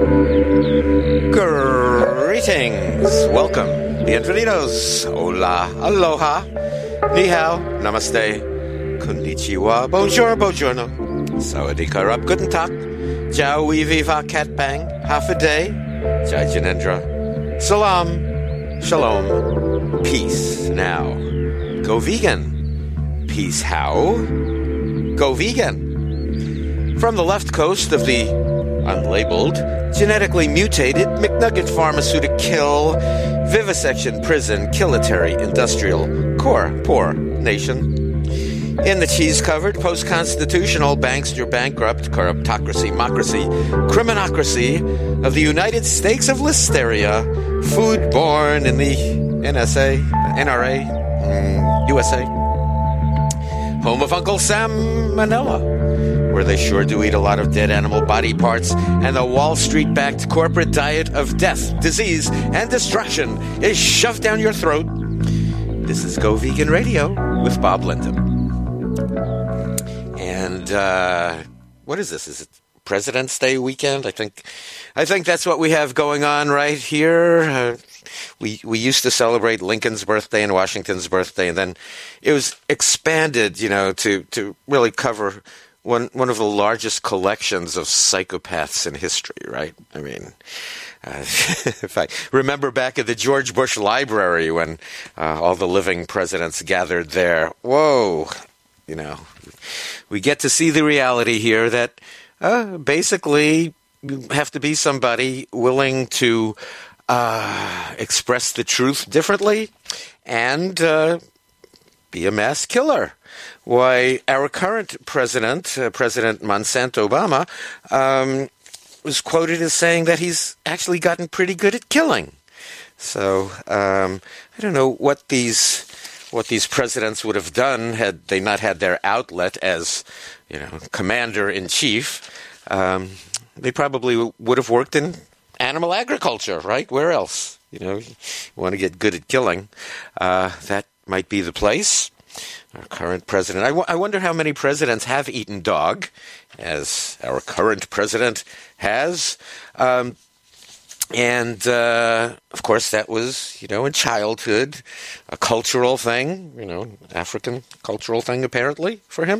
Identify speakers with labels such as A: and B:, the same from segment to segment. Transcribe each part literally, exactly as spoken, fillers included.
A: Greetings, welcome, bienvenidos, hola, aloha, ni hao, namaste, konnichiwa, bonjour, buongiorno, sawadee karab, guten tag, jawi viva cat bang, half a day, jai janendra, salam, shalom, peace. Now, go vegan. Peace how? Go vegan. From the left coast of the unlabeled, genetically mutated McNugget pharmaceutical vivisection prison kilitary industrial core poor nation. In the cheese-covered, post-constitutional, bankster bankrupt, corruptocracy, mocracy, criminocracy of the United States of Listeria, food-born in the N S A, N R A, mm, U S A, home of Uncle Sam Manila, where they sure do eat a lot of dead animal body parts, and the Wall Street-backed corporate diet of death, disease, and destruction is shoved down your throat. This is Go Vegan Radio with Bob Linden. And uh, what is this? Is it President's Day weekend? I think, I think that's what we have going on right here. Uh, we we used to celebrate Lincoln's birthday and Washington's birthday, and then it was expanded, you know, to to really cover one one of the largest collections of psychopaths in history. Right? I mean. Uh, if I remember back at the George Bush Library when uh, all the living presidents gathered there, whoa, you know, we get to see the reality here that uh, basically you have to be somebody willing to uh, express the truth differently and uh, be a mass killer. Why, our current president, uh, President Monsanto Obama, um, was quoted as saying that he's actually gotten pretty good at killing. So um, I don't know what these what these presidents would have done had they not had their outlet as, you know, commander in chief. Um, they probably w- would have worked in animal agriculture, right? Where else? You know, you want to get good at killing. Uh, that might be the place. Our current president. I, w- I wonder how many presidents have eaten dog, as our current president has. Um, and, uh, of course, that was, you know, in childhood, a cultural thing, you know, African cultural thing, apparently, for him.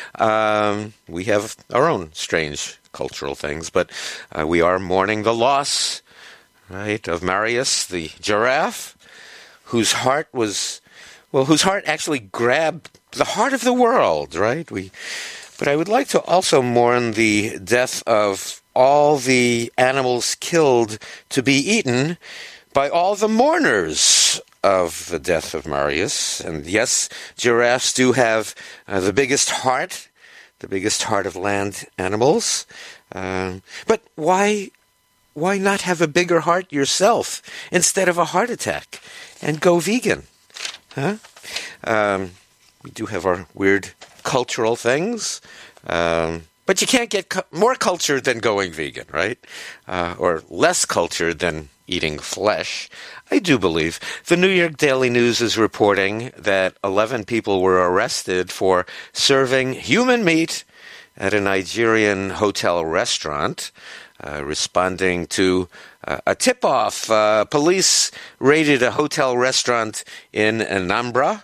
A: Um, we have our own strange cultural things, but uh, we are mourning the loss, right, of Marius, the giraffe, whose heart was... Well, whose heart actually grabbed the heart of the world, right? We, but I would like to also mourn the death of all the animals killed to be eaten by all the mourners of the death of Marius. And yes, giraffes do have uh, the biggest heart, the biggest heart of land animals. Um, but why, why not have a bigger heart yourself instead of a heart attack and go vegan? Huh? Um, we do have our weird cultural things, um, but you can't get cu- more cultured than going vegan, right? Uh, or less cultured than eating flesh. I do believe. The New York Daily News is reporting that eleven people were arrested for serving human meat at a Nigerian hotel restaurant. Uh, responding to uh, a tip-off. Uh, police raided a hotel restaurant in Anambra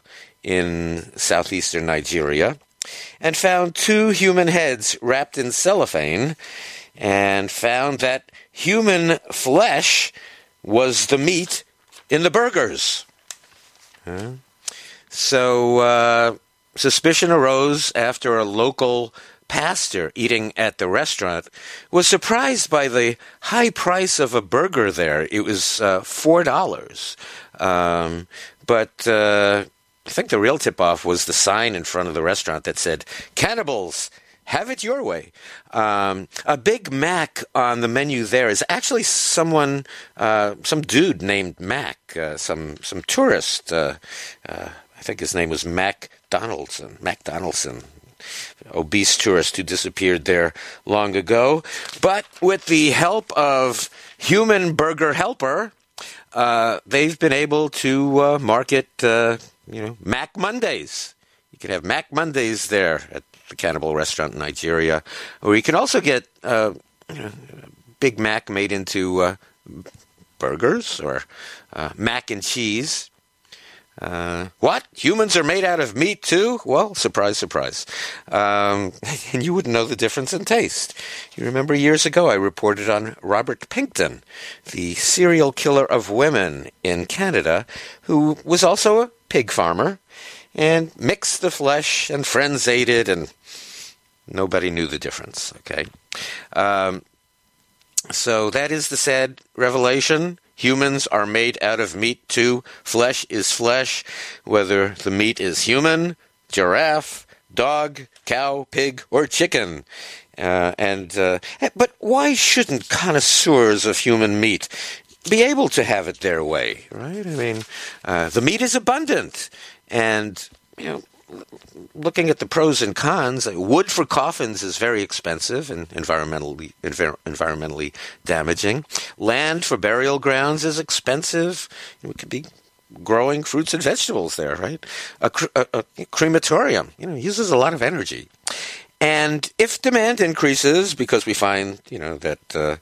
A: in southeastern Nigeria and found two human heads wrapped in cellophane and found that human flesh was the meat in the burgers. Huh? So uh, suspicion arose after a local pastor eating at the restaurant was surprised by the high price of a burger there. It was uh, four dollars. Um, but uh, I think the real tip-off was the sign in front of the restaurant that said, "Cannibals, have it your way." Um, a Big Mac on the menu there is actually someone, uh, some dude named Mac, uh, some some tourist. Uh, uh, I think his name was Mac Donaldson. Mac Donaldson. Obese tourist who disappeared there long ago. But with the help of Human Burger Helper, uh, they've been able to uh, market, uh, you know, Mac Mondays. You can have Mac Mondays there at the Cannibal Restaurant in Nigeria, or you can also get uh, you know, Big Mac made into uh, burgers or uh, mac and cheese. Uh, what? Humans are made out of meat too? Well, surprise, surprise. Um, and you wouldn't know the difference in taste. You remember years ago I reported on Robert Pinkton, the serial killer of women in Canada, who was also a pig farmer and mixed the flesh, and friends ate it, and nobody knew the difference, okay? Um, so that is the sad revelation. Humans are made out of meat too. Flesh is flesh, whether the meat is human, giraffe, dog, cow, pig, or chicken. Uh, and uh, but why shouldn't connoisseurs of human meat be able to have it their way, right? I mean, uh, the meat is abundant, and you know, looking at the pros and cons, wood for coffins is very expensive and environmentally envir- environmentally damaging. Land for burial grounds is expensive. We could be growing fruits and vegetables there, right? A, cr- a, a crematorium, you know, uses a lot of energy. And if demand increases because we find, you know, that uh,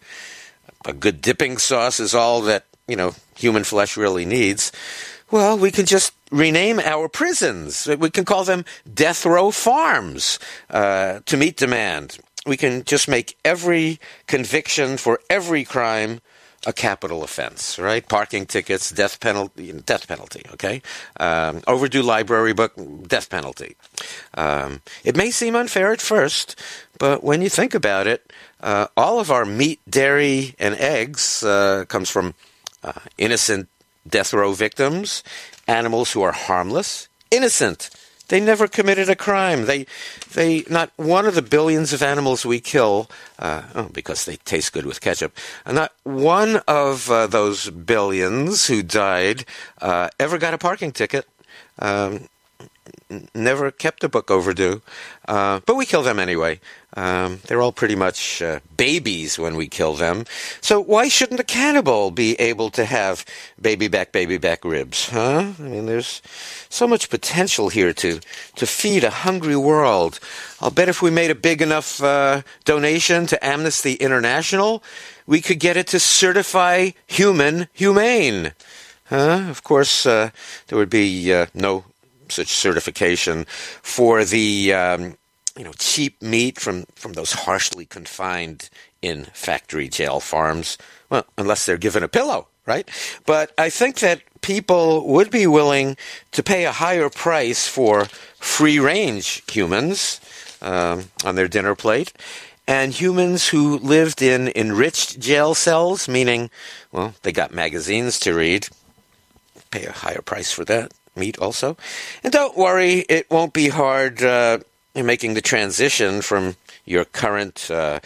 A: a good dipping sauce is all that, you know, human flesh really needs, well, we can just rename our prisons. We can call them death row farms uh, to meet demand. We can just make every conviction for every crime a capital offense, right? Parking tickets, death penalty, death penalty, okay? Um, overdue library book, death penalty. Um, it may seem unfair at first, but when you think about it, uh, all of our meat, dairy, and eggs uh, comes from uh, innocent death row victims, animals who are harmless, innocent. They never committed a crime. They, they, not one of the billions of animals we kill, uh, oh, because they taste good with ketchup, not one of uh, those billions who died uh, ever got a parking ticket, um, n- never kept a book overdue, uh, but we kill them anyway. Um, they're all pretty much uh, babies when we kill them. So why shouldn't a cannibal be able to have baby back, baby back ribs, huh? I mean, there's so much potential here to, to feed a hungry world. I'll bet if we made a big enough uh, donation to Amnesty International, we could get it to certify human humane. Huh? Of course, uh, there would be uh, no such certification for the... Um, you know, cheap meat from, from those harshly confined in factory jail farms. Well, unless they're given a pillow, right? But I think that people would be willing to pay a higher price for free-range humans um, on their dinner plate, and humans who lived in enriched jail cells, meaning, well, they got magazines to read, pay a higher price for that meat also. And don't worry, it won't be hard uh, in making the transition from your current uh,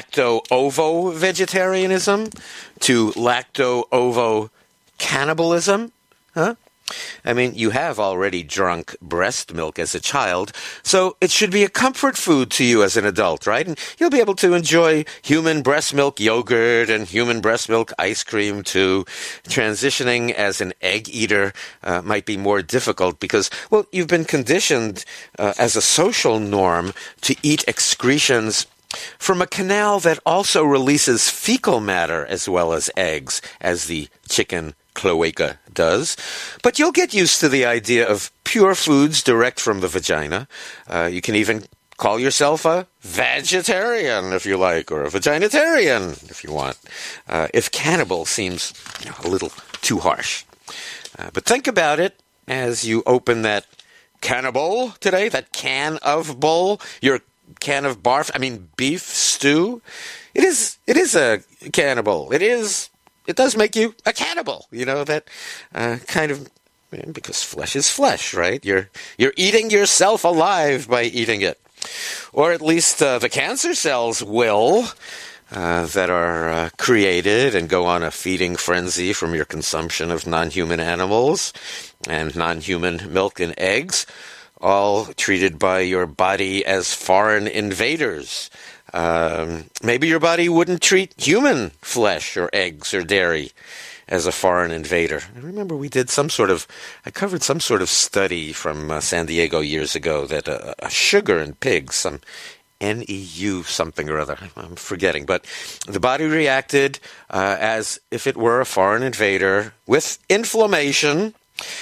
A: lacto-ovo vegetarianism to lacto-ovo cannibalism, huh? I mean, you have already drunk breast milk as a child, so it should be a comfort food to you as an adult, right? And you'll be able to enjoy human breast milk yogurt and human breast milk ice cream too. Transitioning as an egg eater uh, might be more difficult because, well, you've been conditioned uh, as a social norm to eat excretions from a canal that also releases fecal matter as well as eggs, as the chicken cloaca does. But you'll get used to the idea of pure foods direct from the vagina. Uh, you can even call yourself a vegetarian, if you like, or a vaginitarian, if you want, uh, if cannibal seems you know, a little too harsh. Uh, but think about it as you open that cannibal today, that can of bowl, your can of barf, I mean beef stew. It is, it is a cannibal. It is... It does make you a cannibal, you know, that uh, kind of, because flesh is flesh, right? You're you're eating yourself alive by eating it. Or at least uh, the cancer cells will, uh, that are uh, created and go on a feeding frenzy from your consumption of non-human animals and non-human milk and eggs, all treated by your body as foreign invaders. Um, maybe your body wouldn't treat human flesh or eggs or dairy as a foreign invader. I remember we did some sort of, I covered some sort of study from uh, San Diego years ago that uh, uh, sugar in pigs, some N E U something or other. I'm forgetting. But the body reacted uh, as if it were a foreign invader with inflammation.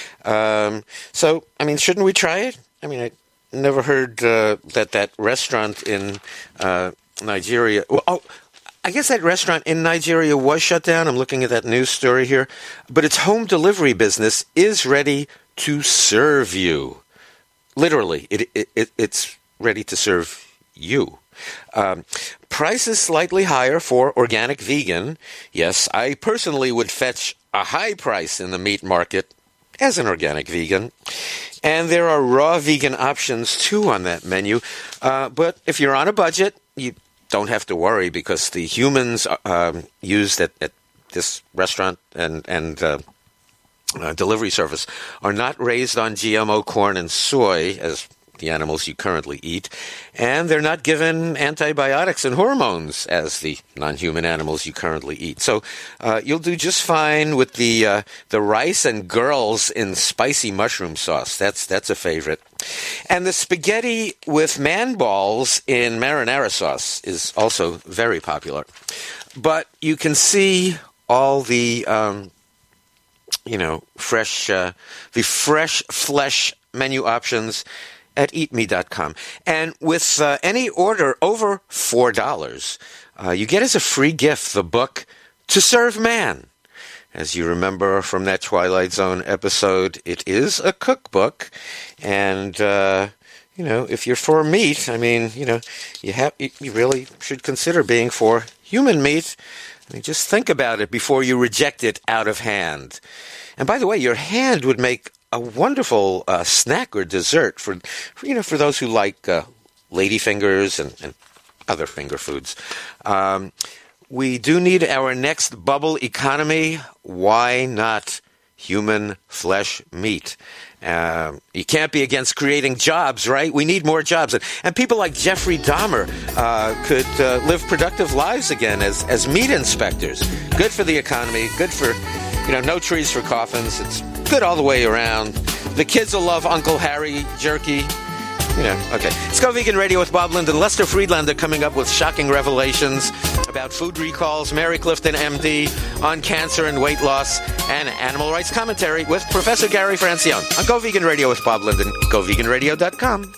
A: Um, so, I mean, shouldn't we try it? I mean, I never heard uh, that that restaurant in uh, Nigeria... Well, oh, I guess that restaurant in Nigeria was shut down. I'm looking at that news story here. But its home delivery business is ready to serve you. Literally, it, it, it it's ready to serve you. Um, price is slightly higher for organic vegan. Yes, I personally would fetch a high price in the meat market as an organic vegan. And there are raw vegan options, too, on that menu. Uh, but if you're on a budget, you don't have to worry because the humans um, used at, at this restaurant and, and uh, uh, delivery service are not raised on G M O corn and soy, as the animals you currently eat, and they're not given antibiotics and hormones as the non-human animals you currently eat. So uh, you'll do just fine with the uh, the rice and girls in spicy mushroom sauce. That's that's a favorite. And the spaghetti with man balls in marinara sauce is also very popular. But you can see all the um, you know fresh uh, the fresh flesh menu options at eat me dot com. And with uh, any order over four dollars, uh, you get as a free gift the book To Serve Man. As you remember from that Twilight Zone episode, it is a cookbook. And, uh, you know, if you're for meat, I mean, you know, you have you really should consider being for human meat. I mean, just think about it before you reject it out of hand. And by the way, your hand would make a wonderful uh, snack or dessert for, for, you know, for those who like uh, lady fingers and, and other finger foods. Um, we do need our next bubble economy. Why not human flesh meat? Uh, you can't be against creating jobs, right? We need more jobs. And, and people like Jeffrey Dahmer uh, could uh, live productive lives again as, as meat inspectors. Good for the economy, good for, you know, no trees for coffins. It's good all the way around. The kids will love Uncle Harry jerky. You know, okay. Let's go Vegan Radio with Bob Linden. Lester Friedlander coming up with shocking revelations about food recalls. Mary Clifton, M D, on cancer and weight loss. And animal rights commentary with Professor Gary Francione on Go Vegan Radio with Bob Linden. go vegan radio dot com.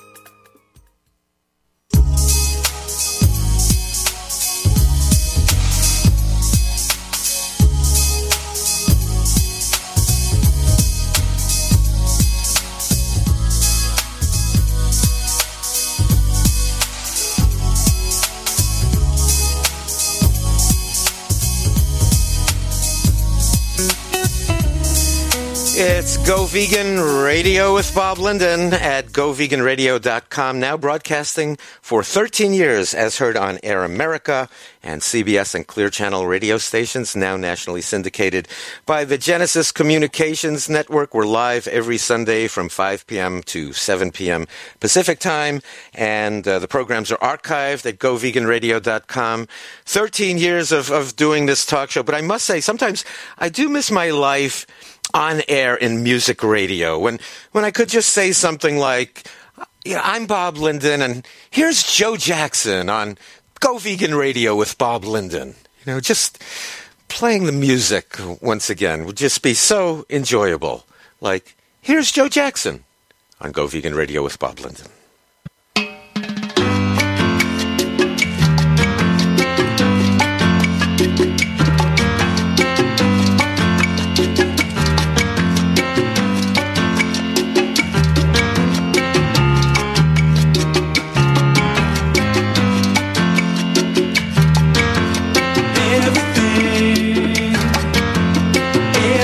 A: It's Go Vegan Radio with Bob Linden at go vegan radio dot com, now broadcasting for thirteen years as heard on Air America and C B S and Clear Channel radio stations, now nationally syndicated by the Genesis Communications Network. We're live every Sunday from five p.m. to seven p.m. Pacific time, and uh, the programs are archived at go vegan radio dot com. thirteen years of, of doing this talk show, but I must say, sometimes I do miss my life on air in music radio, when when I could just say something like, yeah, I'm Bob Linden, and here's Joe Jackson on Go Vegan Radio with Bob Linden. You know, just playing the music once again would just be so enjoyable. Like, here's Joe Jackson on Go Vegan Radio with Bob Linden.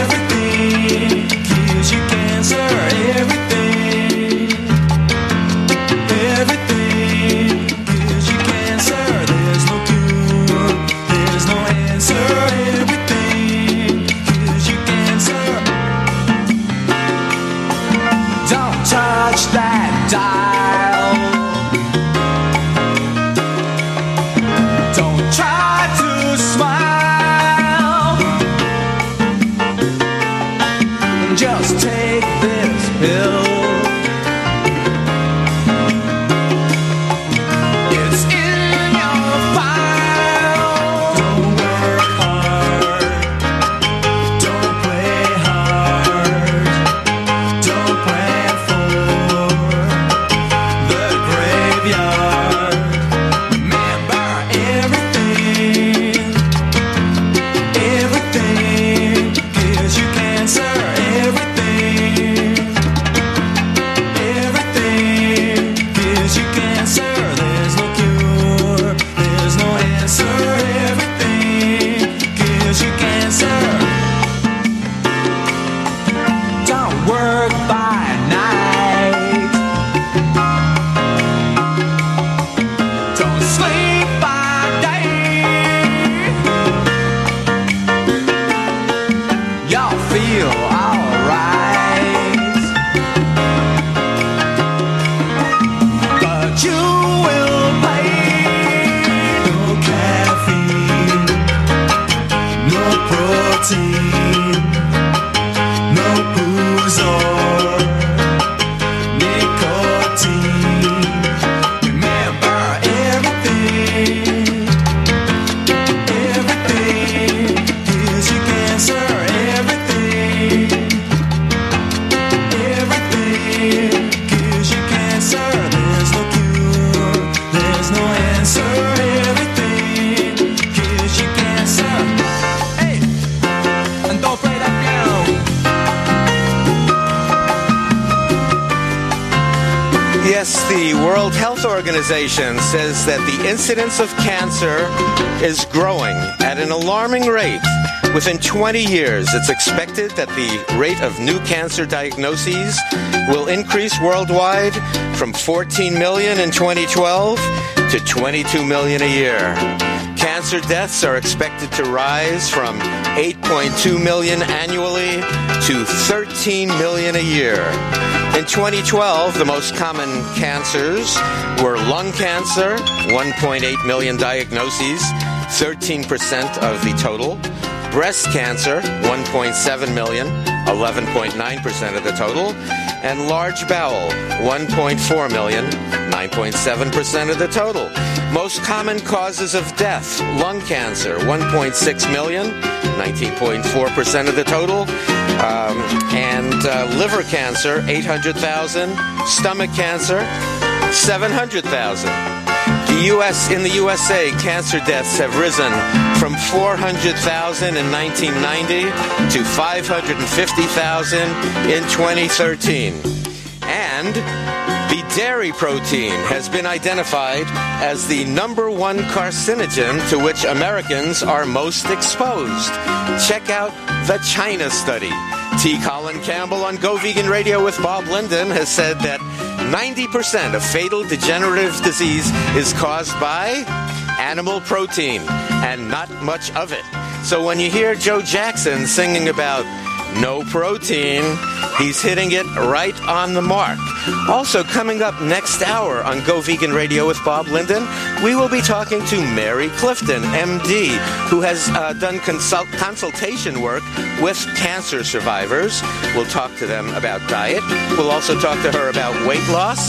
B: Everything gives you cancer, everything. sleep by day. Y'all feel alright, but you will pay. No caffeine, no protein, no booze or nicotine. Remember everything, everything gives you cancer. Everything, everything gives you cancer. There's no cure, there's no answer. Everything gives you cancer. Hey, and don't play that piano.
A: Yes, the World Health Organization says that the incidence of cancer is growing at an alarming rate. Within twenty years, it's expected that the rate of new cancer diagnoses will increase worldwide from fourteen million in twenty twelve to twenty-two million a year. Cancer deaths are expected to rise from eight point two million annually to thirteen million a year. In twenty twelve, the most common cancers were lung cancer, one point eight million diagnoses, thirteen percent of the total. Breast cancer, one point seven million, eleven point nine percent of the total. And large bowel, one point four million, nine point seven percent of the total. Most common causes of death: lung cancer, one point six million, nineteen point four percent of the total. Um, and uh, liver cancer, eight hundred thousand. Stomach cancer, seven hundred thousand. The U S in the U S A, cancer deaths have risen from four hundred thousand in nineteen ninety to five hundred fifty thousand in twenty thirteen. And the dairy protein has been identified as the number one carcinogen to which Americans are most exposed. Check out the China study. T. Colin Campbell on Go Vegan Radio with Bob Linden has said that ninety percent of fatal degenerative disease is caused by animal protein, and not much of it. So when you hear Joe Jackson singing about no protein, he's hitting it right on the mark. Also, coming up next hour on Go Vegan Radio with Bob Linden, we will be talking to Mary Clifton, M D, who has uh, done consult- consultation work with cancer survivors. We'll talk to them about diet. We'll also talk to her about weight loss.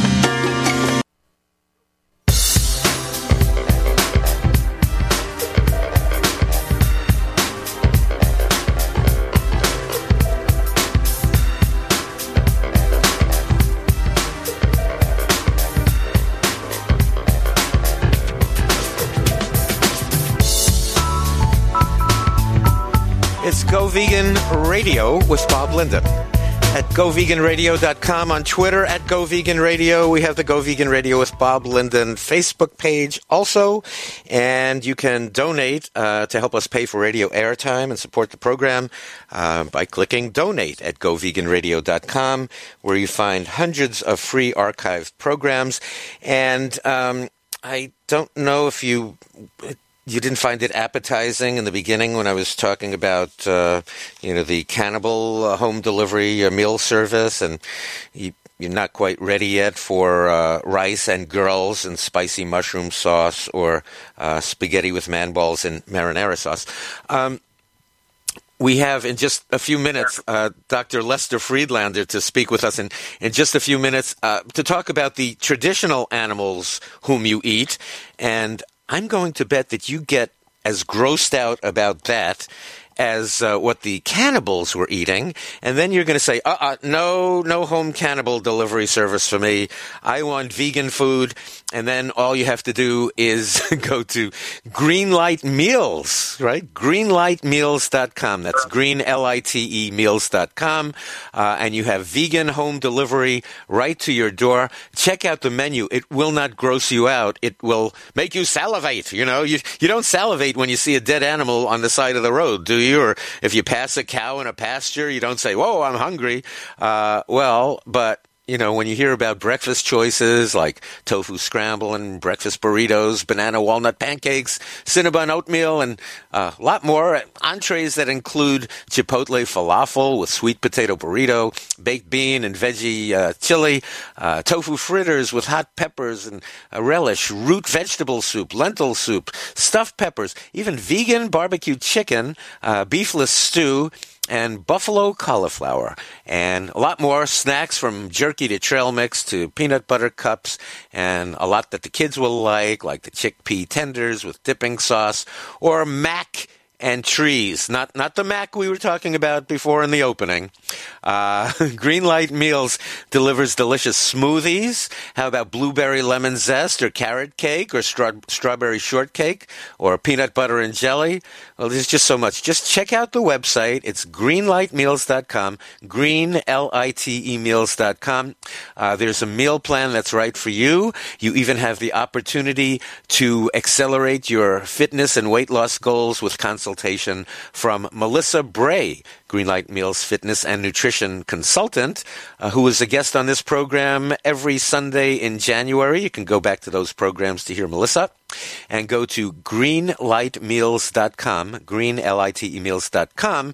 A: It's Go Vegan Radio with Bob Linden. At go vegan radio dot com, on Twitter at Go Vegan Radio. We have the Go Vegan Radio with Bob Linden Facebook page also. And you can donate uh, to help us pay for radio airtime and support the program uh, by clicking Donate at go vegan radio dot com, where you find hundreds of free archived programs. And um, I don't know if you... You didn't find it appetizing in the beginning when I was talking about, uh, you know, the cannibal uh, home delivery uh, meal service, and you, you're not quite ready yet for uh, rice and girls and spicy mushroom sauce or uh, spaghetti with man balls and marinara sauce. Um, we have in just a few minutes uh, Doctor Lester Friedlander to speak with us in, in just a few minutes uh, to talk about the traditional animals whom you eat, and I'm going to bet that you get as grossed out about that as uh, what the cannibals were eating, and then you're going to say, uh-uh, no, no home cannibal delivery service for me. I want vegan food, and then all you have to do is go to Greenlight Meals, right? greenlight meals dot com. That's green, L I T E, meals dot com, uh, and you have vegan home delivery right to your door. Check out the menu. It will not gross you out. It will make you salivate, you know? You, you don't salivate when you see a dead animal on the side of the road, do you? Or if you pass a cow in a pasture, you don't say, whoa, I'm hungry. Uh, well, but You know, when you hear about breakfast choices like tofu scramble and breakfast burritos, banana walnut pancakes, Cinnabon oatmeal, and a lot more, entrees that include chipotle falafel with sweet potato burrito, baked bean and veggie uh, chili, uh, tofu fritters with hot peppers and a relish, root vegetable soup, lentil soup, stuffed peppers, even vegan barbecue chicken, uh, beefless stew, and buffalo cauliflower, and a lot more snacks from jerky to trail mix to peanut butter cups, and a lot that the kids will like, like the chickpea tenders with dipping sauce, or mac and trees. Not not the mac we were talking about before in the opening. Uh, Greenlight Meals delivers delicious smoothies. How about blueberry lemon zest or carrot cake or stra- strawberry shortcake or peanut butter and jelly? Well, there's just so much. Just check out the website. It's greenlight meals dot com, green, L I T E meals dot com. Uh, there's a meal plan that's right for you. You even have the opportunity to accelerate your fitness and weight loss goals with consultation from Melissa Bray, Greenlight Meals fitness and nutrition consultant, uh, who is a guest on this program every Sunday in January. You can go back to those programs to hear Melissa. And go to greenlight meals dot com, green, L I T E meals dot com,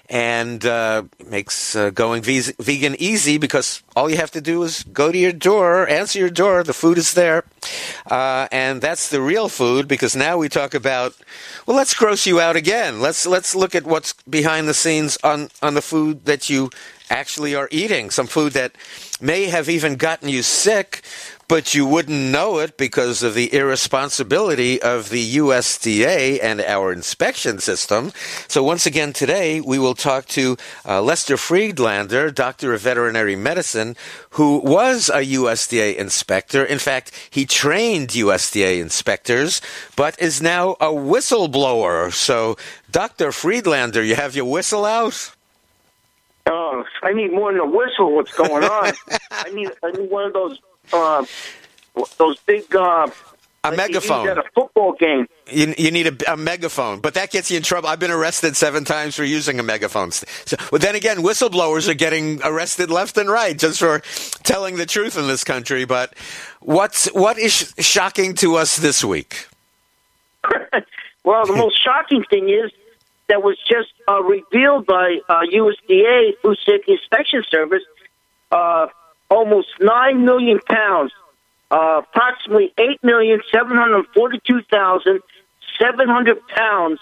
A: and uh, makes uh, going ve- vegan easy because all you have to do is go to your door, answer your door, the food is there. Uh, and that's the real food, because now we talk about, well, let's gross you out again. Let's let's look at what's behind the scenes on, on the food that you actually are eating, some food that may have even gotten you sick, but you wouldn't know it because of the irresponsibility of the U S D A and our inspection system. So once again today, we will talk to uh, Lester Friedlander, doctor of veterinary medicine, who was a U S D A inspector. In fact, he trained U S D A inspectors, but is now a whistleblower. So, Doctor Friedlander, you have your whistle out?
C: Oh, I need more than a whistle. What's going on? I need I need one of those uh, those big uh,
A: a
C: like
A: megaphone
C: you use at a football game.
A: You, you need a, a megaphone, but that gets you in trouble. I've been arrested seven times for using a megaphone. So, well, then again, whistleblowers are getting arrested left and right just for telling the truth in this country. But what's what is shocking to us this week?
C: Well, the most shocking thing is that was just uh, revealed by uh, U S D A, Food Safety Inspection Service, uh, almost nine million pounds, uh, approximately eight million seven hundred forty-two thousand seven hundred pounds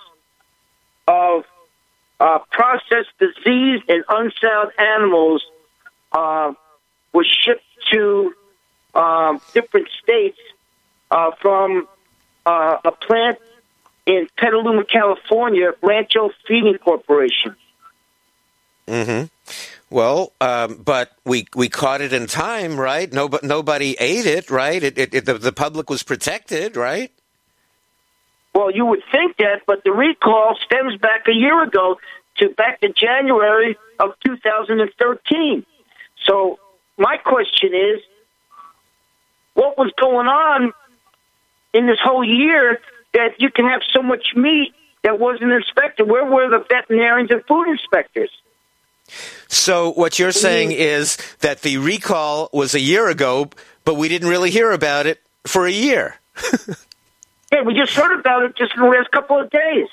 C: of uh, processed diseased and unsound animals uh, was shipped to uh, different states uh, from uh, a plant in Petaluma, California, Rancho Feeding Corporation.
A: Mm-hmm. Well, um, but we we caught it in time, right? Nobody nobody ate it, right? It, it, it the, the public was protected, right?
C: Well, you would think that, but the recall stems back a year ago to back to January of two thousand thirteen. So my question is, what was going on in this whole year that you can have so much meat that wasn't inspected? Where were the veterinarians and food inspectors?
A: So what you're saying is that the recall was a year ago, but we didn't really hear about it for a year.
C: Yeah, we just heard about it just in the last couple of days.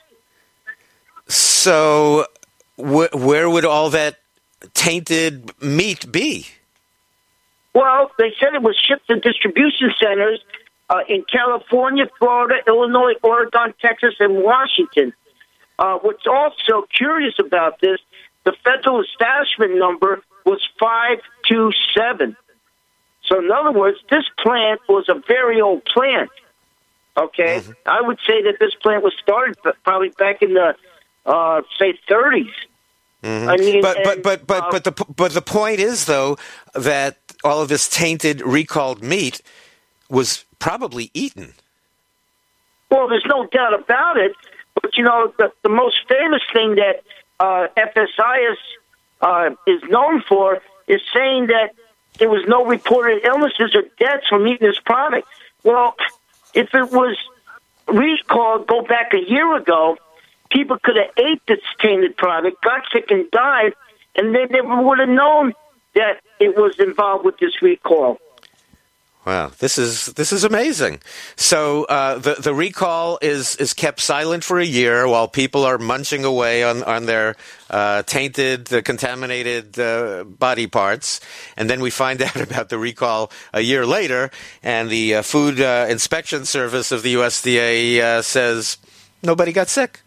A: So wh- where would all that tainted meat be?
C: Well, they said it was shipped to distribution centers uh, in California, Florida, Illinois, Oregon, Texas, and Washington. Uh, what's also curious about this, the federal establishment number was five two seven. So in other words, this plant was a very old plant. Okay? Mm-hmm. I would say that this plant was started probably back in the, uh, say, thirties.
A: Mm-hmm.
C: I mean,
A: but, but,
C: and,
A: but, but,
C: uh,
A: but, the, but the point is, though, that all of this tainted, recalled meat was probably eaten.
C: Well, there's no doubt about it. But, you know, the, the most famous thing that uh, F S I S uh, is known for is saying that there was no reported illnesses or deaths from eating this product. Well, if it was recalled, go back a year ago, people could have ate this tainted product, got sick and died, and they never would have known that it was involved with this recall.
A: Wow, this is this is amazing. So uh, the the recall is, is kept silent for a year while people are munching away on on their uh, tainted, uh, contaminated uh, body parts, and then we find out about the recall a year later, and the uh, Food uh, Inspection Service of the U S D A uh, says nobody got sick.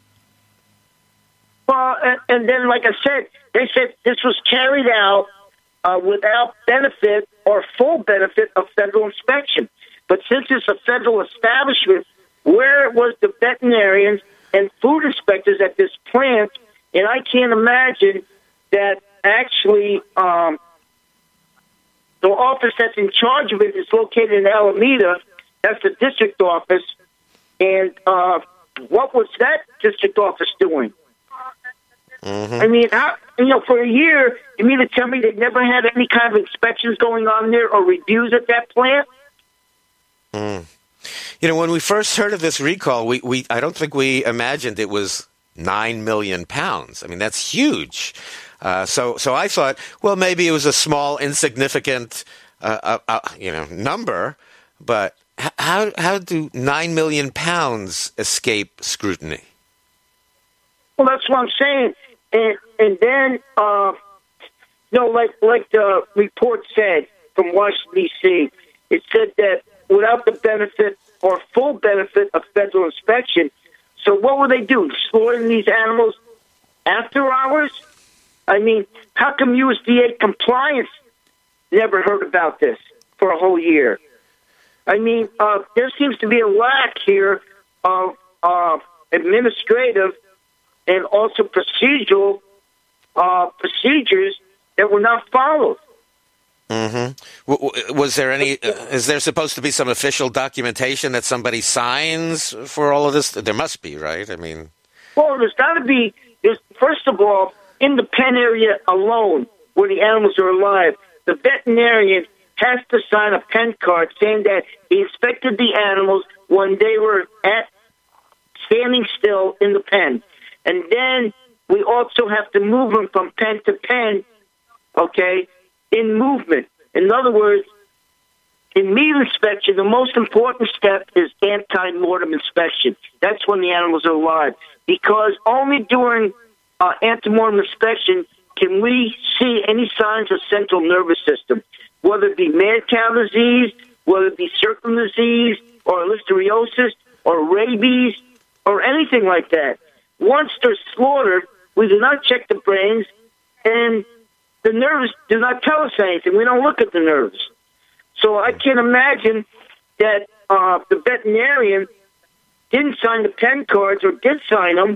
C: Well, and, and then, like I said, they said this was carried out uh, without benefit or full benefit of federal inspection. But since it's a federal establishment, where was the veterinarians and food inspectors at this plant? And I can't imagine that actually um, the office that's in charge of it is located in Alameda. That's the district office. And uh, what was that district office doing?
A: Mm-hmm.
C: I mean, how, you know, for a year, you mean to tell me they never had any kind of inspections going on there or reviews at that plant?
A: Mm. You know, when we first heard of this recall, we, we I don't think we imagined it was nine million pounds. I mean, that's huge. Uh, so, so I thought, well, maybe it was a small, insignificant, uh, uh, uh, you know, number. But h- how how do nine million pounds escape scrutiny?
C: Well, that's what I'm saying. And and then, uh, you know, like like the report said from Washington, D C, it said that without the benefit or full benefit of federal inspection, so what will they do? Slaughtering these animals after hours? I mean, how come U S D A compliance never heard about this for a whole year? I mean, uh, there seems to be a lack here of uh, administrative and also procedural uh, procedures that were not followed.
A: Mm-hmm. W- w- was there any? Uh, is there supposed to be some official documentation that somebody signs for all of this? There must be, right? I mean,
C: well, there's got to be. There's, first of all, in the pen area alone, where the animals are alive, the veterinarian has to sign a pen card saying that he inspected the animals when they were at standing still in the pen. And then we also have to move them from pen to pen, okay, in movement. In other words, in meat inspection, the most important step is ante-mortem inspection. That's when the animals are alive. Because only during uh, ante-mortem inspection can we see any signs of central nervous system, whether it be mad cow disease, whether it be circulin disease, or listeriosis, or rabies, or anything like that. Once they're slaughtered, we do not check the brains, and the nerves do not tell us anything. We don't look at the nerves. So I can't imagine that uh, the veterinarian didn't sign the pen cards or did sign them,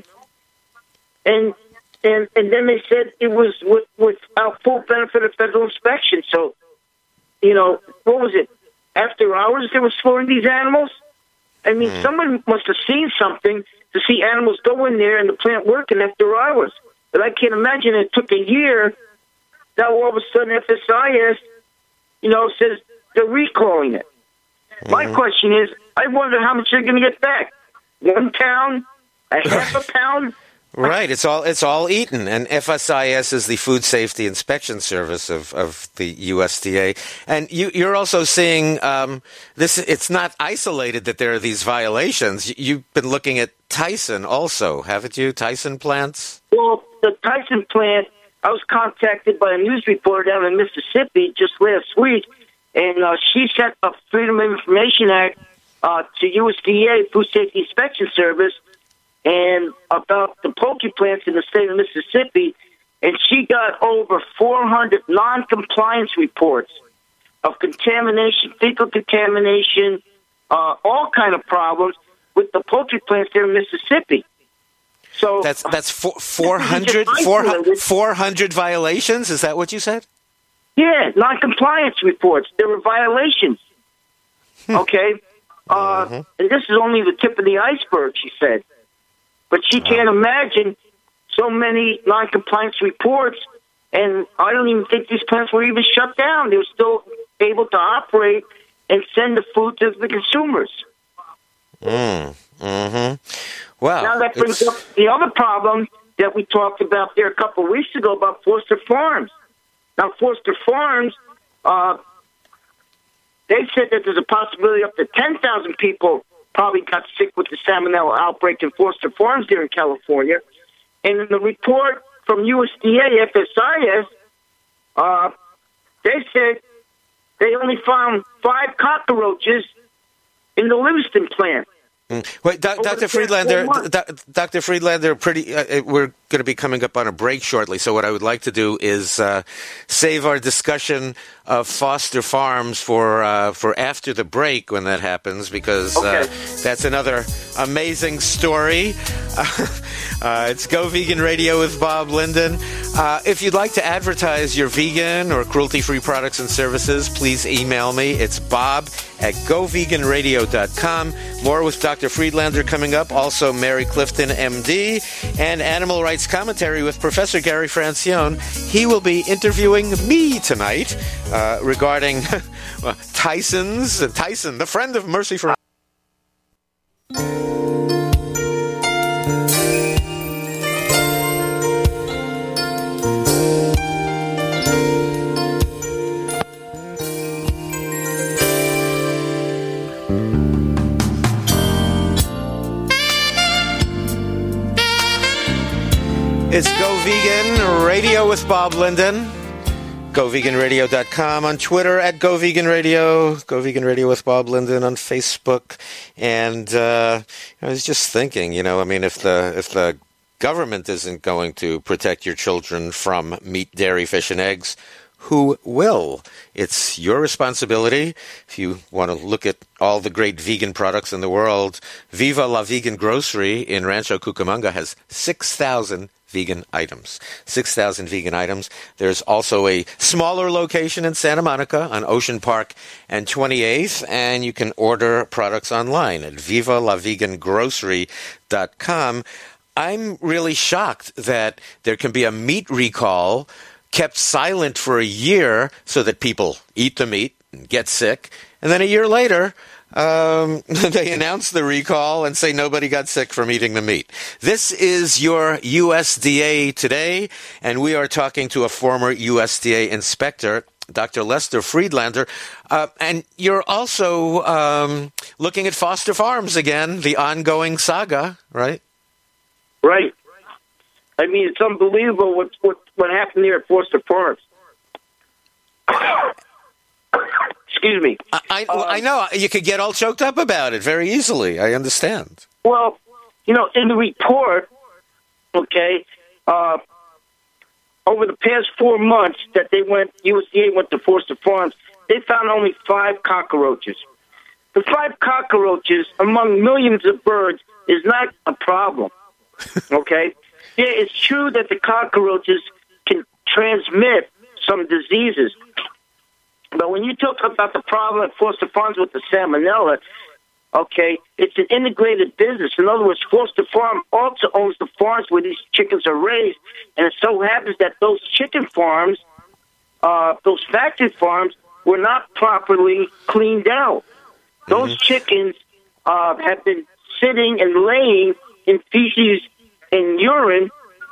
C: and and and then they said it was with, without full benefit of federal inspection. So, you know, what was it? After hours they were slaughtering these animals? I mean, mm. someone must have seen something to see animals go in there and the plant working after hours. But I can't imagine it took a year. Now all of a sudden F S I S, you know, says they're recalling it. Mm-hmm. My question is, I wonder how much they're going to get back. One pound? A half a pound?
A: Right, it's all it's all eaten, and F S I S is the Food Safety Inspection Service of, of the U S D A. And you, you're also seeing um, this. It's not isolated that there are these violations. You've been looking at Tyson also, haven't you? Tyson plants.
C: Well, the Tyson plant. I was contacted by a news reporter down in Mississippi just last week, and uh, she sent a Freedom of Information Act uh, to U S D A, Food Safety Inspection Service, and about the poultry plants in the state of Mississippi, and she got over four hundred non-compliance reports of contamination, fecal contamination, uh, all kind of problems with the poultry plants there in Mississippi. So
A: that's that's four, four hundred, four hundred violations. Is that what you said?
C: Yeah, non-compliance reports. There were violations. Okay, uh, mm-hmm. and this is only the tip of the iceberg, she said. But she can't imagine so many non-compliance reports, and I don't even think these plants were even shut down. They were still able to operate and send the food to the consumers.
A: Mm. Mm-hmm. Wow.
C: Now that brings
A: it's...
C: up the other problem that we talked about there a couple of weeks ago about Foster Farms. Now, Foster Farms Uh, they said that there's a possibility up to ten thousand people probably got sick with the salmonella outbreak in Foster Farms there in California. And in the report from U S D A, F S I S, uh, they said they only found five cockroaches in the Livingston plant.
A: Mm. Wait, Do- Doctor Friedlander, Do- Doctor Friedlander, pretty. Uh, we're going to be coming up on a break shortly. So what I would like to do is uh, save our discussion of Foster Farms for uh, for after the break when that happens, because
C: okay.
A: uh, that's another amazing story. Uh, it's Go Vegan Radio with Bob Linden. Uh, if you'd like to advertise your vegan or cruelty-free products and services, please email me. It's bob at go vegan radio dot com. More with Doctor Friedlander coming up. Also, Mary Clifton, M D, and animal rights commentary with Professor Gary Francione. He will be interviewing me tonight uh, regarding well, Tyson's Tyson, the friend of Mercy for. It's Go Vegan Radio with Bob Linden. go vegan radio dot com, on Twitter at Go Vegan Radio, Go Vegan Radio with Bob Linden on Facebook. And uh, I was just thinking, you know, I mean, if the if the government isn't going to protect your children from meat, dairy, fish, and eggs, who will? It's your responsibility. If you want to look at all the great vegan products in the world, Viva La Vegan Grocery in Rancho Cucamonga has six thousand vegan items. six thousand vegan items. There's also a smaller location in Santa Monica on Ocean Park and twenty-eighth, and you can order products online at viva la vegan grocery dot com. I'm really shocked that there can be a meat recall kept silent for a year so that people eat the meat and get sick, and then a year later Um, they announce the recall and say nobody got sick from eating the meat. This is your U S D A Today, and we are talking to a former U S D A inspector, Doctor Lester Friedlander. Uh, and you're also um, looking at Foster Farms again, the ongoing saga, right?
C: Right. I mean, it's unbelievable what what, what happened there at Foster Farms. Excuse me.
A: I, I, um, I know. You could get all choked up about it very easily. I understand.
C: Well, you know, in the report, okay, uh, over the past four months that they went, U S D A went to Foster Farms, they found only five cockroaches. The five cockroaches among millions of birds is not a problem, okay? Yeah, it's true that the cockroaches can transmit some diseases. But when you talk about the problem at Foster Farms with the salmonella, okay, it's an integrated business. In other words, Foster Farm also owns the farms where these chickens are raised, and it so happens that those chicken farms, uh, those factory farms, were not properly cleaned out. Those mm-hmm. chickens uh, have been sitting and laying in feces and urine,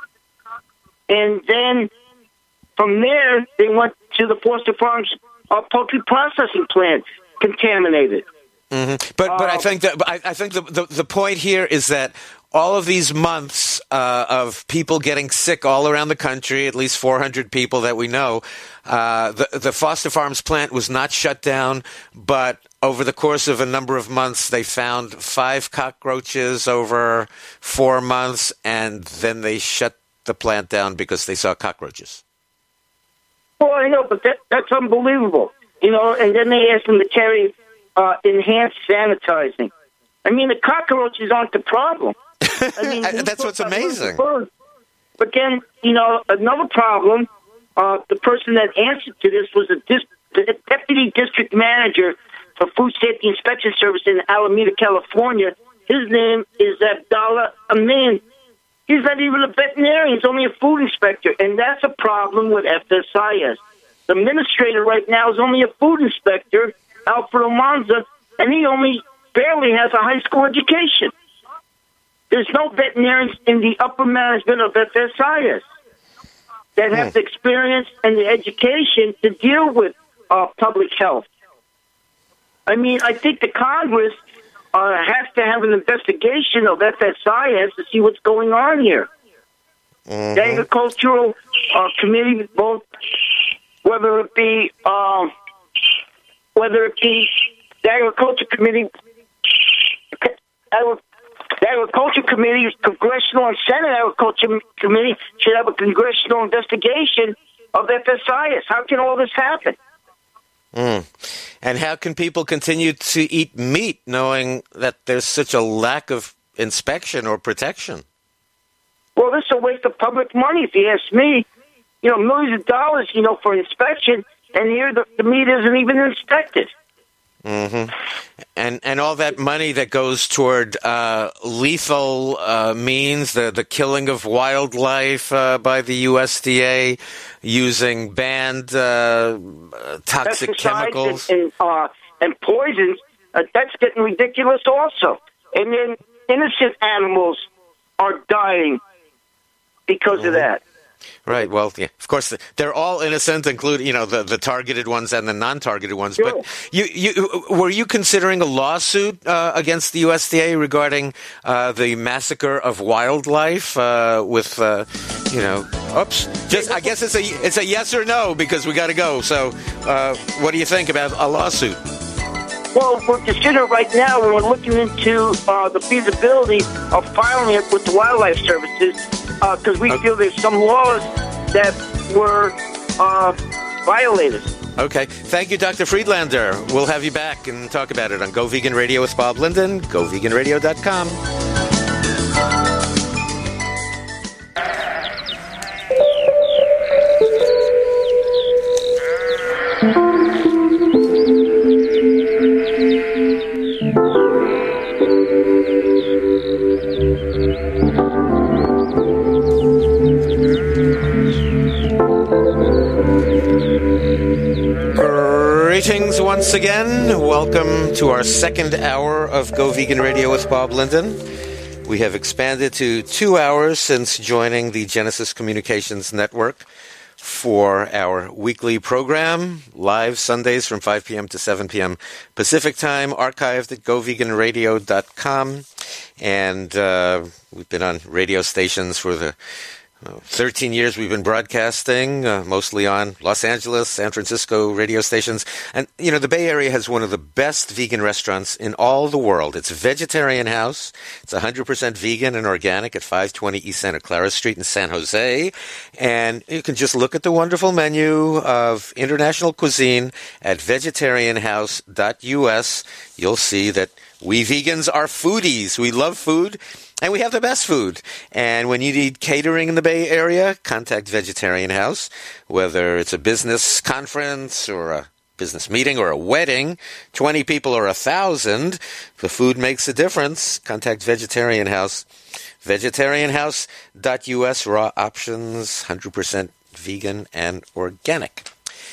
C: and then from there they went to the Foster Farms uh, poultry processing plant, contaminated.
A: Mm-hmm. But but uh, I think that I, I think the, the the point here is that all of these months uh, of people getting sick all around the country, at least four hundred people that we know, uh, the the Foster Farms plant was not shut down, but over the course of a number of months, they found five cockroaches over four months, and then they shut the plant down because they saw cockroaches.
C: Well, I know, but that, that's unbelievable. You know, and then they asked them to carry uh, enhanced sanitizing. I mean, the cockroaches aren't the problem. I mean,
A: that's what's amazing.
C: But then, you know, another problem, uh, the person that answered to this was a dis- the deputy district manager for Food Safety Inspection Service in Alameda, California. His name is Abdallah Amin. He's not even a veterinarian. He's only a food inspector, and that's a problem with F S I S. The administrator right now is only a food inspector, Alfred Almanza, and he only barely has a high school education. There's no veterinarians in the upper management of F S I S that have the experience and the education to deal with uh, public health. I mean, I think the Congress uh, has to have an investigation of F S I S to see what's going on here.
A: Mm-hmm.
C: The Agricultural uh, Committee, both, whether it be, um, whether it be the Agriculture Committee, the Agriculture Committee, Congressional and Senate Agriculture Committee should have a congressional investigation of F S I S. How can all this happen?
A: Mm. And how can people continue to eat meat knowing that there's such a lack of inspection or protection?
C: Well, this is a waste of public money, if you ask me. You know, millions of dollars, you know, for inspection, and here the, the meat isn't even inspected.
A: Mm-hmm. And and all that money that goes toward uh, lethal uh, means, the, the killing of wildlife uh, by the U S D A using banned uh, toxic
C: Pesticides
A: chemicals.
C: And, and, uh, and poisons, uh, that's getting ridiculous also. And then innocent animals are dying because
A: Mm-hmm.
C: of that.
A: Right. Well, yeah, of course, they're all innocent, including, you know, the, the targeted ones and the non-targeted ones.
C: Sure.
A: But you, you, were you considering a lawsuit uh, against the U S D A regarding uh, the massacre of wildlife uh, with, uh, you know, oops. Just, I guess it's a, it's a yes or no because we got to go. So uh, what do you think about a lawsuit?
C: Well, we're considering right now, we're looking into uh, the feasibility of filing it with the Wildlife Services because uh, we
A: okay.
C: feel there's some laws that were uh, violated.
A: Okay. Thank you, Doctor Friedlander. We'll have you back and talk about it on Go Vegan Radio with Bob Linden, go vegan radio dot com. Greetings once again. Welcome to our second hour of Go Vegan Radio with Bob Linden. We have expanded to two hours since joining the Genesis Communications Network for our weekly program, live Sundays from five p.m. to seven p.m. Pacific Time, archived at go vegan radio dot com. And uh, we've been on radio stations for the Uh, thirteen years we've been broadcasting, uh, mostly on Los Angeles, San Francisco radio stations. And, you know, the Bay Area has one of the best vegan restaurants in all the world. It's a Vegetarian House. It's one hundred percent vegan and organic at five twenty East Santa Clara Street in San Jose. And you can just look at the wonderful menu of international cuisine at vegetarian house dot u s. You'll see that we vegans are foodies. We love food. And we have the best food. And when you need catering in the Bay Area, contact Vegetarian House. Whether it's a business conference or a business meeting or a wedding, twenty people or one thousand, the food makes a difference. Contact Vegetarian House. vegetarian house dot u s, raw options, one hundred percent vegan and organic.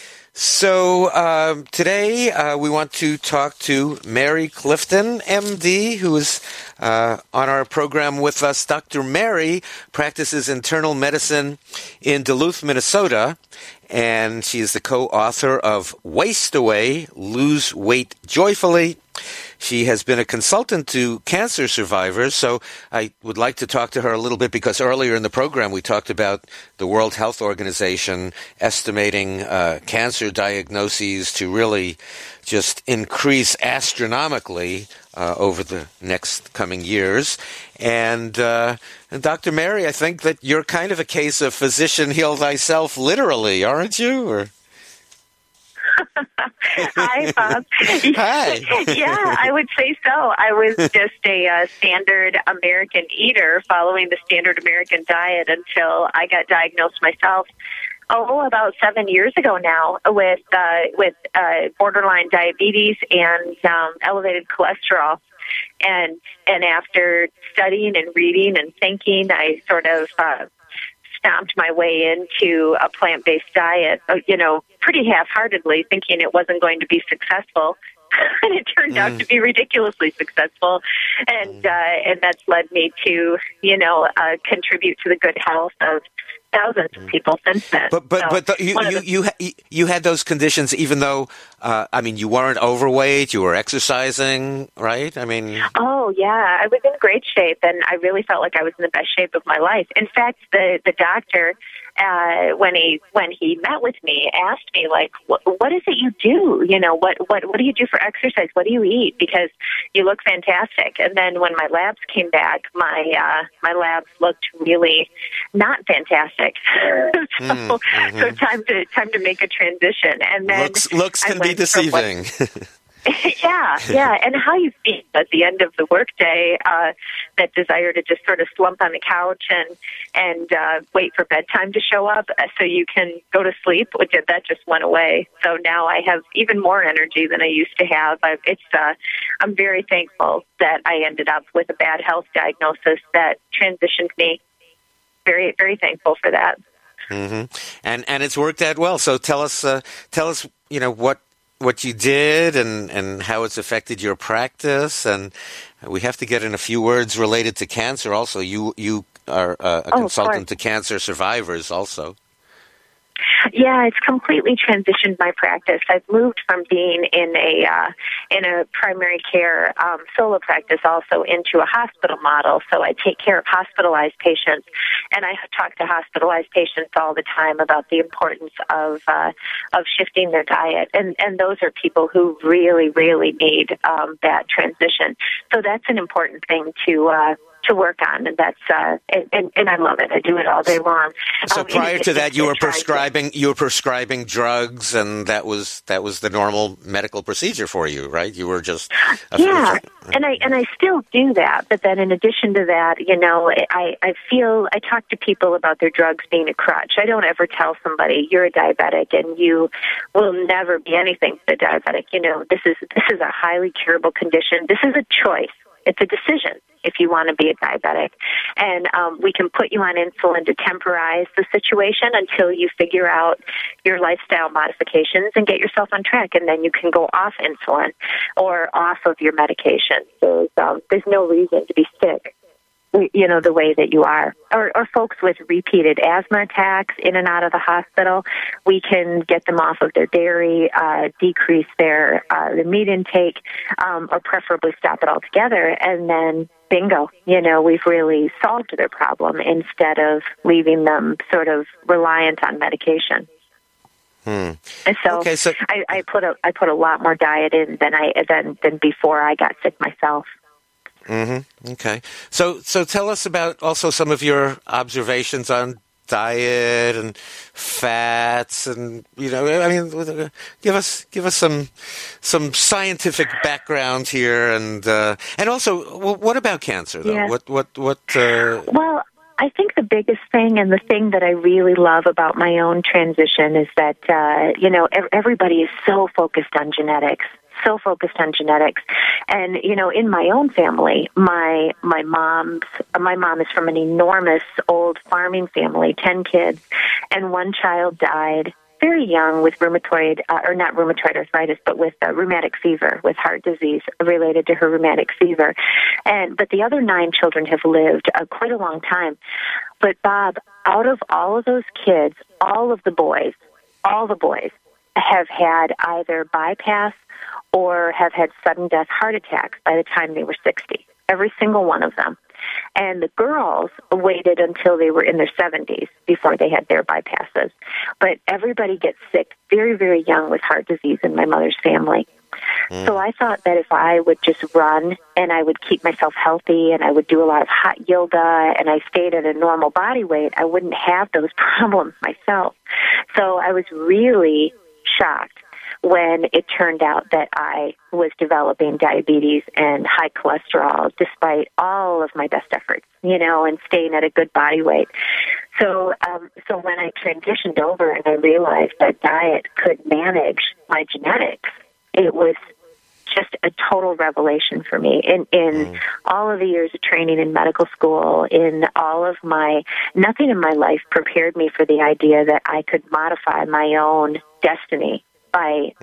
A: So uh, today uh, we want to talk to Mary Clifton, M D, who is uh, on our program with us. Doctor Mary practices internal medicine in Duluth, Minnesota, and she is the co-author of Waste Away, Lose Weight Joyfully. She has been a consultant to cancer survivors, so I would like to talk to her a little bit because earlier in the program we talked about the World Health Organization estimating uh, cancer diagnoses to really just increase astronomically uh, over the next coming years. And, uh, and Doctor Mary, I think that you're kind of a case of physician heal thyself literally, aren't you? Or...
D: Hi, Bob.
A: Hi.
D: Yeah, I would say so. I was just a uh, standard American eater following the standard American diet until I got diagnosed myself, oh, about seven years ago now with uh, with uh, borderline diabetes and um, elevated cholesterol. And, and after studying and reading and thinking, I sort of... Uh, stomped my way into a plant-based diet, you know, pretty half-heartedly, thinking it wasn't going to be successful, and it turned out to be ridiculously successful. And, uh, and that's led me to, you know, uh, contribute to the good health of thousands of people since then.
A: But but
D: So
A: but the, you
D: one of
A: you
D: the-
A: you, ha- you had those conditions even though uh, I mean you weren't overweight, you were exercising, right? I mean,
D: Oh yeah, I was in great shape, and I really felt like I was in the best shape of my life. In fact, the the doctor, uh, when he when he met with me, asked me like, "What, what is it you do? You know, what what what do you do for exercise? What do you eat? Because you look fantastic." And then when my labs came back, my uh, my labs looked really not fantastic. so,
A: Mm, mhm.
D: so time to time to make a transition, and then
A: looks looks
D: I
A: can be
D: went from what-
A: deceiving.
D: yeah, yeah, and how you feel at the end of the workday, uh, that desire to just sort of slump on the couch and and uh, wait for bedtime to show up uh, so you can go to sleep, which that just went away. So now I have even more energy than I used to have. I, it's uh, I'm very thankful that I ended up with a bad health diagnosis that transitioned me. Very, very thankful for that.
A: hmm And and it's worked out well. So tell us uh, tell us you know what. what you did and, and how it's affected your practice. And we have to get in a few words related to cancer also. You you are uh, a
D: Oh, of
A: consultant
D: course.
A: to cancer survivors also.
D: Yeah, it's completely transitioned my practice. I've moved from being in a uh, in a primary care um, solo practice also into a hospital model. So I take care of hospitalized patients, and I talk to hospitalized patients all the time about the importance of uh, of shifting their diet. And and those are people who really, really need um, that transition. So that's an important thing to. Uh, to work on, and that's uh, and, and, and I love it. I do it all day long.
A: So
D: Um,
A: prior
D: in
A: to
D: addition
A: that, you were
D: trying to-
A: prescribing you were prescribing drugs, and that was that was the normal medical procedure for you, right? You were just a,
D: Yeah, and I and I still do that. But then, in addition to that, you know, I I feel I talk to people about their drugs being a crutch. I don't ever tell somebody you're a diabetic and you will never be anything but a diabetic. You know, this is this is a highly curable condition. This is a choice. It's a decision if you want to be a diabetic. And um, we can put you on insulin to temporize the situation until you figure out your lifestyle modifications and get yourself on track. And then you can go off insulin or off of your medication. So um, there's no reason to be sick, you know, the way that you are. Or, or folks with repeated asthma attacks in and out of the hospital, we can get them off of their dairy, uh, decrease their uh, the meat intake, um, or preferably stop it altogether. And then, bingo, you know, we've really solved their problem instead of leaving them sort of reliant on medication.
A: Hmm.
D: And so,
A: Okay, so-
D: I, I put a I put a lot more diet in than I than than before I got sick myself.
A: Mm-hmm. Okay. So so tell us about also some of your observations on diet and fats, and you know, I mean, give us give us some some scientific background here, and uh, and also, well, what about cancer though?
D: Yeah.
A: What what what? Uh,
D: Well, I think the biggest thing and the thing that I really love about my own transition is that, uh, you know, ev- everybody is so focused on genetics, so focused on genetics. And, you know, in my own family, my, my mom's, my mom is from an enormous old farming family, ten kids, and one child died very young with rheumatoid, uh, or not rheumatoid arthritis, but with uh, rheumatic fever, with heart disease related to her rheumatic fever. And but the other nine children have lived uh, quite a long time. But Bob, out of all of those kids, all of the boys, all the boys have had either bypass or have had sudden death heart attacks by the time they were sixty. Every single one of them. And the girls waited until they were in their seventies before they had their bypasses. But everybody gets sick very, very young with heart disease in my mother's family. Mm. So I thought that if I would just run and I would keep myself healthy and I would do a lot of hot yoga and I stayed at a normal body weight, I wouldn't have those problems myself. So I was really shocked when it turned out that I was developing diabetes and high cholesterol despite all of my best efforts, you know, and staying at a good body weight. So um, so when I transitioned over and I realized that diet could manage my genetics, it was just a total revelation for me. In, in mm. all of the years of training in medical school, in all of my, nothing in my life prepared me for the idea that I could modify my own destiny by mm.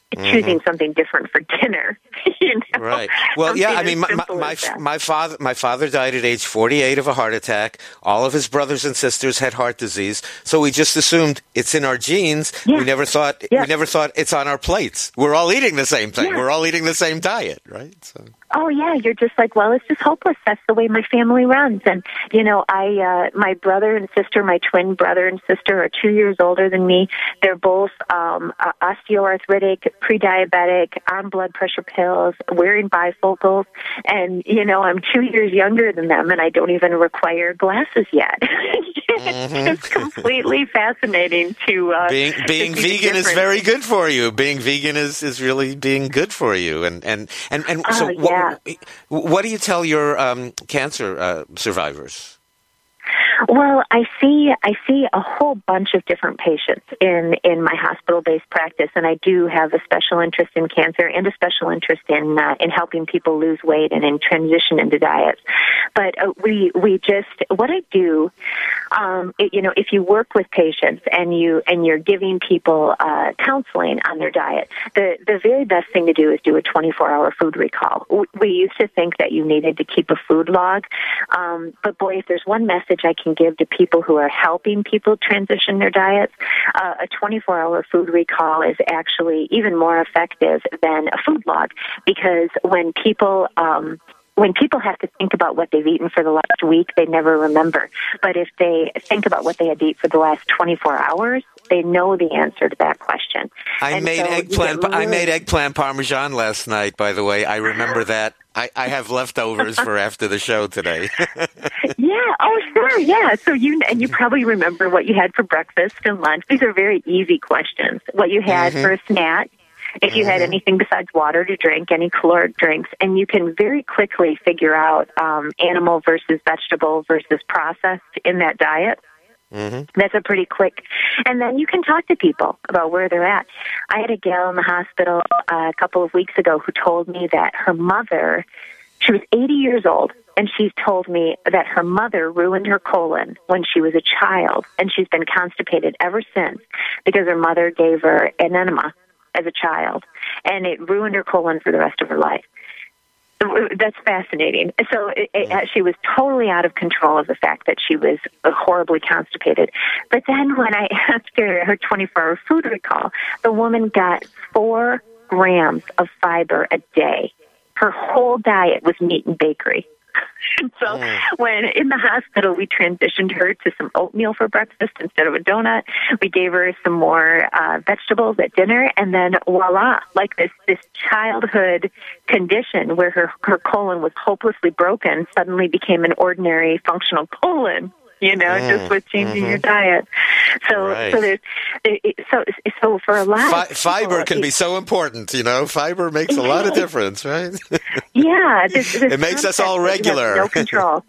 D: choosing something different for dinner. You know?
A: Right. Well, yeah. I
D: Something
A: mean,
D: as
A: my
D: simple
A: my,
D: as that.
A: my father my father died at age forty-eight of a heart attack. All of his brothers and sisters had heart disease, so we just assumed it's in our genes.
D: Yeah.
A: We never thought
D: Yeah.
A: we never thought it's on our plates. We're all eating the same thing.
D: Yeah.
A: We're all eating the same diet, right? So.
D: Oh yeah, you're just like, well, it's just hopeless. That's the way my family runs. And you know, I, uh, my brother and sister, my twin brother and sister, are two years older than me. They're both um, uh, osteoarthritic, pre-diabetic, on blood pressure pills, wearing bifocals, and you know, I'm two years younger than them, and I don't even require glasses yet.
A: Mm-hmm.
D: It's completely fascinating to uh,
A: Being being
D: to see the
A: vegan is
D: difference.
A: very good for you. Being vegan is, is really being good for you. And and and, and
D: Oh,
A: so,
D: yeah.
A: what, what do you tell your um, cancer uh, survivors?
D: Well, I see I see a whole bunch of different patients in, in my hospital-based practice, and I do have a special interest in cancer and a special interest in uh, in helping people lose weight and in transition into diets. But uh, we we just what I do, um, it, you know, if you work with patients and you and you're giving people uh, counseling on their diet, the the very best thing to do is do a twenty-four hour food recall. We used to think that you needed to keep a food log, um, but boy, if there's one message I can give to people who are helping people transition their diets, uh, a twenty-four hour food recall is actually even more effective than a food log, because when people um, when people have to think about what they've eaten for the last week, they never remember. But if they think about what they had to eat for the last twenty-four hours, they know the answer to that question.
A: I
D: And
A: made
D: so you
A: eggplant.
D: get
A: I
D: really-
A: made eggplant parmesan last night. By the way, I remember that. I, I have leftovers for after the show today.
D: Yeah. Oh, sure. Yeah. So you and you probably remember what you had for breakfast and lunch. These are very easy questions. What you had
A: Mm-hmm.
D: for a snack, if you had anything besides water to drink, any caloric drinks, and you can very quickly figure out um, animal versus vegetable versus processed in that diet.
A: Mm-hmm.
D: That's a pretty quick, and then you can talk to people about where they're at. I had a gal in the hospital uh, a couple of weeks ago who told me that her mother, she was eighty years old, and she's told me that her mother ruined her colon when she was a child, and she's been constipated ever since because her mother gave her an enema as a child, and it ruined her colon for the rest of her life. That's fascinating. So it, it, she was totally out of control of the fact that she was horribly constipated. But then when I asked her her twenty-four hour food recall, the woman got four grams of fiber a day. Her whole diet was meat and bakery. So
A: Mm.
D: when in the hospital, we transitioned her to some oatmeal for breakfast instead of a donut. We gave her some more uh, vegetables at dinner, and then voila, like this this childhood condition where her, her colon was hopelessly broken suddenly became an ordinary functional colon. You know,
A: Mm,
D: just with changing
A: mhm.
D: your diet. So,
A: Right.
D: so there's, it, it- so, so for a lot
A: Fi-
D: of people,
A: fiber can
D: it-
A: be so important, you know. Fiber makes a lot of difference, right?
D: Yeah, this, this
A: It makes us
D: concept
A: all
D: that you have
A: regular.
D: No control.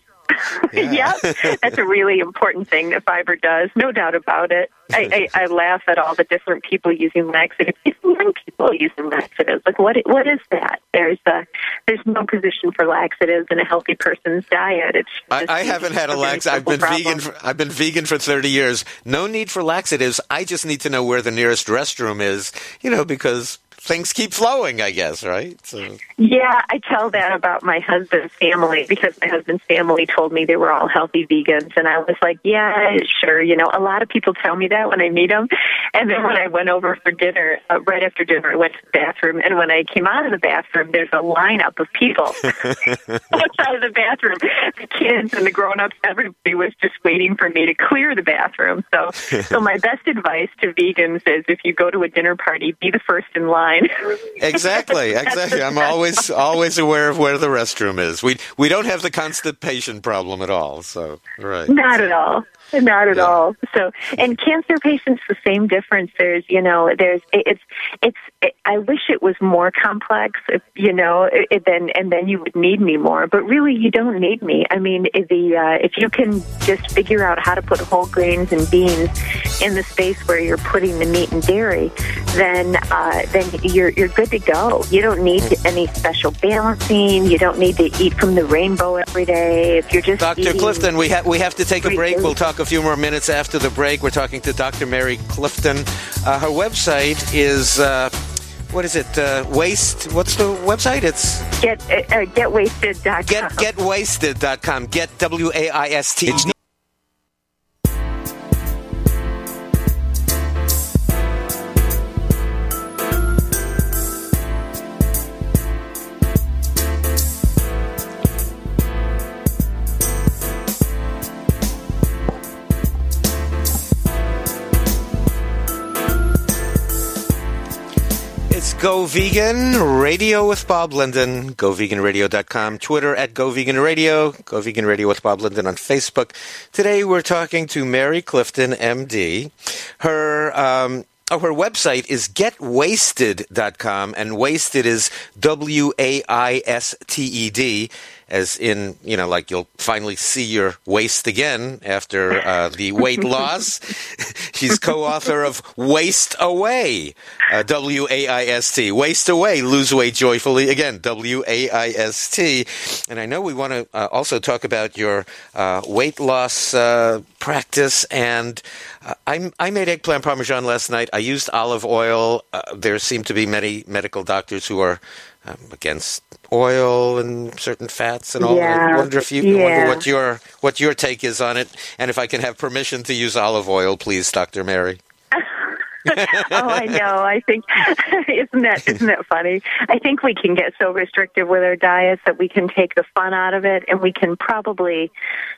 A: Yeah.
D: Yep, that's a really important thing that fiber does, no doubt about it. I, I, I laugh at all the different people using laxatives. Even young people using laxatives. Like, what? What is that? There's a, there's no position for laxatives in a healthy person's diet. It's
A: I,
D: just
A: I haven't had a
D: very
A: lax. I've
D: simple
A: been
D: problem.
A: vegan. For, I've been vegan for thirty years. No need for laxatives. I just need to know where the nearest restroom is. You know, because things keep flowing, I guess, right? So.
D: Yeah, I tell that about my husband's family because my husband's family told me they were all healthy vegans, and I was like, yeah, sure. You know, a lot of people tell me that when I meet them, and then when I went over for dinner, uh, right after dinner, I went to the bathroom, and when I came out of the bathroom, there's a lineup of people outside of the bathroom. The kids and the grown-ups, everybody was just waiting for me to clear the bathroom. So, so my best advice to vegans is if you go to a dinner party, be the first in line.
A: Exactly, exactly. I'm always always aware of where the restroom is. We we don't have the constipation problem at all. So right.
D: Not at all. Not at
A: Yeah.
D: all. So, and cancer patients, the same difference. There's, you know, there's, it's, it's, it, I wish it was more complex, if, you know, it, then, and then you would need me more, but really you don't need me. I mean, if the, uh, if you can just figure out how to put whole grains and beans in the space where you're putting the meat and dairy, then, uh, then you're, you're good to go. You don't need any special balancing. You don't need to eat from the rainbow every day. If you're just
A: Doctor
D: eating-
A: Clifton, we have we have to take a
D: Great
A: break.
D: food.
A: We'll talk a few more minutes after the break. We're talking to Doctor Mary Clifton. Uh, her website is uh, what is it? Uh, waste. What's the website? It's
D: Get uh, get wasted dot com.
A: get get wasted dot com. Get W A I S T.
B: It's
A: It's Go Vegan Radio with Bob Linden, go vegan radio dot com, Twitter at Go Vegan Radio, Go Vegan Radio with Bob Linden on Facebook. Today we're talking to Mary Clifton, M D. Her um, oh, her website is get wasted dot com, and wasted is W A I S T E D, as in, you know, like you'll finally see your waist again after uh, the weight loss. She's co-author of Waste Away, uh, W A I S T. Waste Away, Lose Weight Joyfully. Again, W A I S T. And I know we want to uh, also talk about your uh, weight loss uh, practice. And uh, I, I made eggplant parmesan last night. I used olive oil. Uh, there seem to be many medical doctors who are um, against oil and certain fats and all.
D: Yeah,
A: I wonder if you
D: yeah.
A: I wonder what your what your take is on it, and if I can have permission to use olive oil, please, Doctor Mary.
D: Oh, I know. I think isn't that isn't that funny? I think we can get so restrictive with our diets that we can take the fun out of it, and we can probably.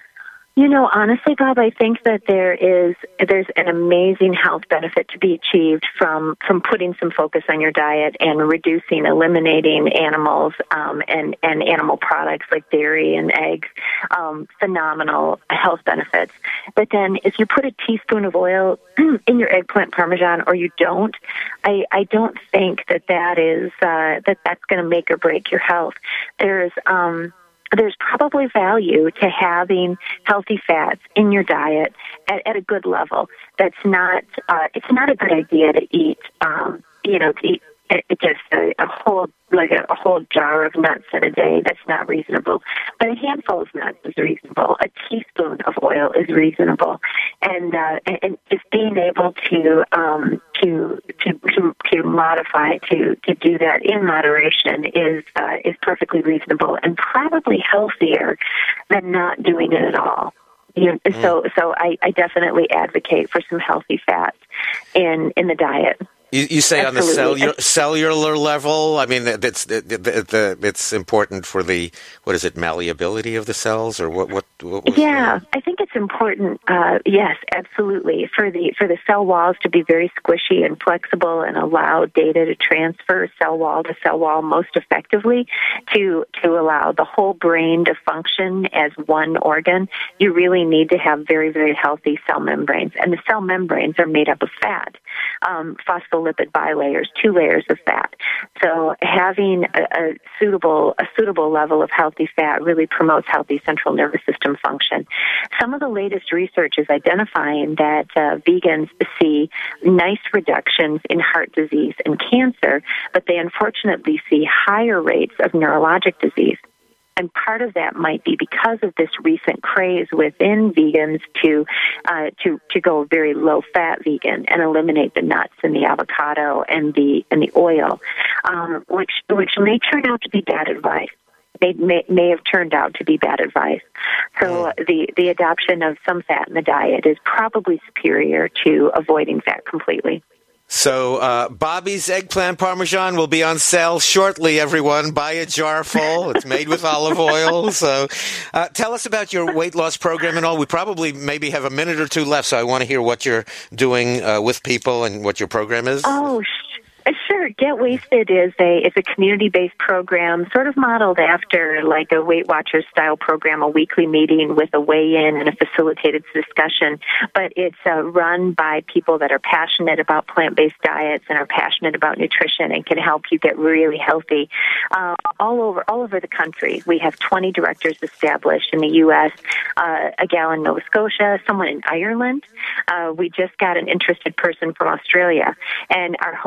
D: You know, honestly, Bob, I think that there is there's an amazing health benefit to be achieved from from putting some focus on your diet and reducing, eliminating animals um, and and animal products like dairy and eggs. Um, phenomenal health benefits. But then, if you put a teaspoon of oil in your eggplant parmesan, or you don't, I I don't think that that is uh, that that's going to make or break your health. There's um, There's probably value to having healthy fats in your diet at, at a good level. That's not, uh, it's not a good idea to eat, um, you know, to eat just a, a whole, like a, a whole jar of nuts in a day. That's not reasonable. But a handful of nuts is reasonable. A teaspoon of oil is reasonable. And, uh, and, and just being able to, um, to, to, to, to modify, to, to do that in moderation is, uh, is perfectly reasonable and probably healthier than not doing it at all. You know,
A: Mm.
D: So, so I, I definitely advocate for some healthy fats in, in the diet.
A: You, you say on the
D: Absolutely.
A: cellular, cellular level. I mean, that's the, the, the, it's important for the, what is it, malleability of the cells, or what? What? what was
D: Yeah,
A: the-
D: I think it's important. Uh, yes, absolutely, for the for the cell walls to be very squishy and flexible and allow data to transfer cell wall to cell wall most effectively. To to allow the whole brain to function as one organ, you really need to have very very healthy cell membranes, and the cell membranes are made up of fat, um, phospholipid bilayers, two layers of fat. So having a, a suitable a suitable level of healthy fat really promotes healthy central nervous system function. Some of the latest research is identifying that uh, vegans see nice reductions in heart disease and cancer, but they unfortunately see higher rates of neurologic disease. And part of that might be because of this recent craze within vegans to uh, to to go very low fat vegan and eliminate the nuts and the avocado and the and the oil, um, which which may turn out to be bad advice. May, may may have turned out to be bad advice. So uh, the the adoption of some fat in the diet is probably superior to avoiding fat completely.
A: So uh, Bobby's Eggplant Parmesan will be on sale shortly, everyone. Buy a jar full. It's made with olive oil. So uh, tell us about your weight loss program and all. We probably maybe have a minute or two left, so I want to hear what you're doing uh, with people and what your program is.
D: Oh, sh- sure. Get Wasted is a is a community-based program, sort of modeled after like a Weight Watchers style program, a weekly meeting with a weigh-in and a facilitated discussion. But it's uh, run by people that are passionate about plant-based diets and are passionate about nutrition and can help you get really healthy uh, all over all over the country. We have twenty directors established in the U S, uh, a gal in Nova Scotia, someone in Ireland. Uh, we just got an interested person from Australia, and our hope is to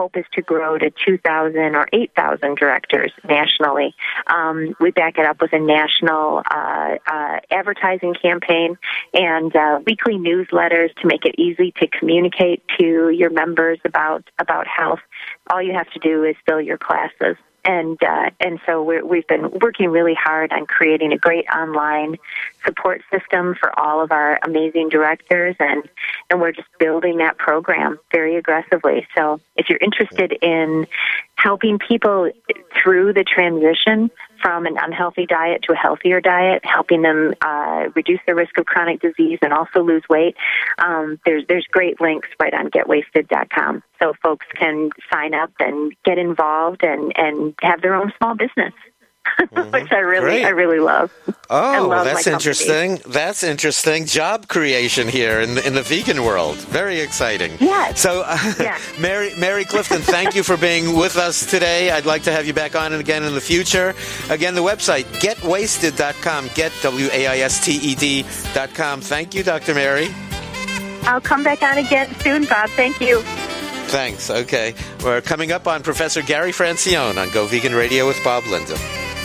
D: grow to two thousand or eight thousand directors nationally. Um, we back it up with a national uh, uh, advertising campaign and uh, weekly newsletters to make it easy to communicate to your members about, about health. All you have to do is fill your classes. And uh, and so we're, we've been working really hard on creating a great online support system for all of our amazing directors, and, and we're just building that program very aggressively. So if you're interested in helping people through the transition from an unhealthy diet to a healthier diet, helping them uh, reduce their risk of chronic disease and also lose weight, um, there's there's great links right on get wasted dot com. So folks can sign up and get involved and, and have their own small business, mm-hmm. which I really
A: Great.
D: I really love.
A: Oh,
D: love
A: that's
D: my
A: interesting. That's interesting. Job creation here in the, in the vegan world. Very exciting.
D: Yes.
A: So, uh,
D: yes.
A: Mary Mary Clifton, thank you for being with us today. I'd like to have you back on again in the future. Again, the website, get wasted dot com. Get, W A I S T E D dot com. Thank you, Doctor Mary.
D: I'll come back on again soon, Bob. Thank you.
A: Thanks. Okay. We're coming up on Professor Gary Francione on Go Vegan Radio with Bob Linden.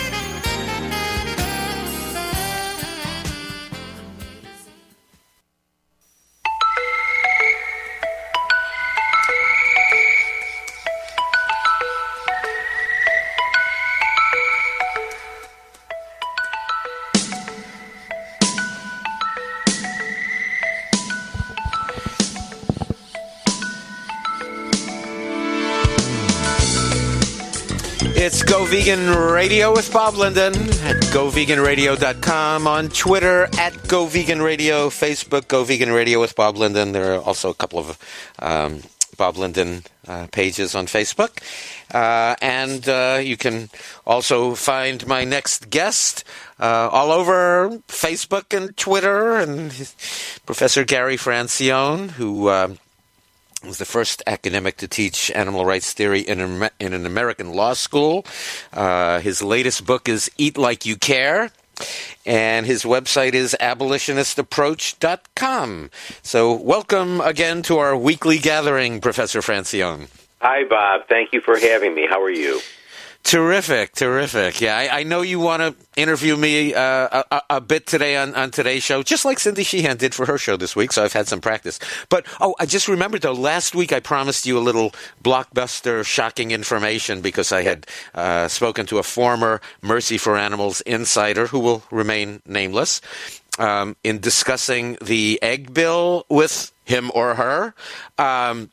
A: It's Go Vegan Radio with Bob Linden at go vegan radio dot com, on Twitter at Go Vegan Radio, Facebook Go Vegan Radio with Bob Linden. There are also a couple of um, Bob Linden uh, pages on Facebook. Uh, and uh, you can also find my next guest uh, all over Facebook and Twitter, and Professor Gary Francione, who Uh, was the first academic to teach animal rights theory in, a, in an American law school. Uh, his latest book is Eat Like You Care, and his website is abolitionist approach dot com. So welcome again to our weekly gathering, Professor Francione.
E: Hi, Bob. Thank you for having me. How are you?
A: Terrific, terrific. Yeah, I, I know you want to interview me uh, a, a bit today on, on today's show, just like Cindy Sheehan did for her show this week, so I've had some practice. But, oh, I just remembered, though, last week I promised you a little blockbuster, shocking information because I had uh, spoken to a former Mercy for Animals insider who will remain nameless um, in discussing the egg bill with him or her. Um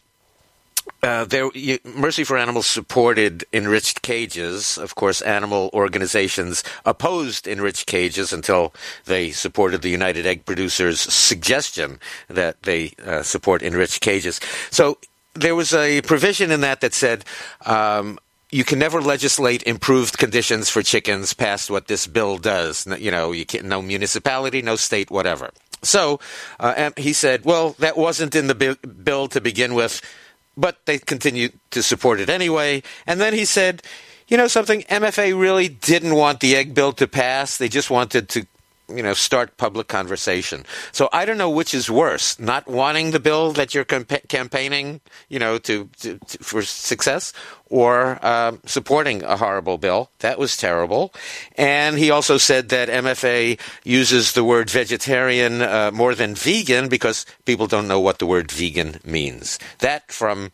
A: Uh, there, you, Mercy for Animals supported enriched cages. Of course, animal organizations opposed enriched cages until they supported the United Egg Producers' suggestion that they uh, support enriched cages. So there was a provision in that that said um, you can never legislate improved conditions for chickens past what this bill does. You know, you can't, no municipality, no state, whatever. So uh, he said, well, that wasn't in the bi- bill to begin with, but they continued to support it anyway. And then he said, you know something, M F A really didn't want the egg bill to pass. They just wanted to, you know, start public conversation. So I don't know which is worse, not wanting the bill that you're campa- campaigning, you know, to, to, to for success, or um, supporting a horrible bill. That was terrible. And he also said that M F A uses the word vegetarian uh, more than vegan because people don't know what the word vegan means. That from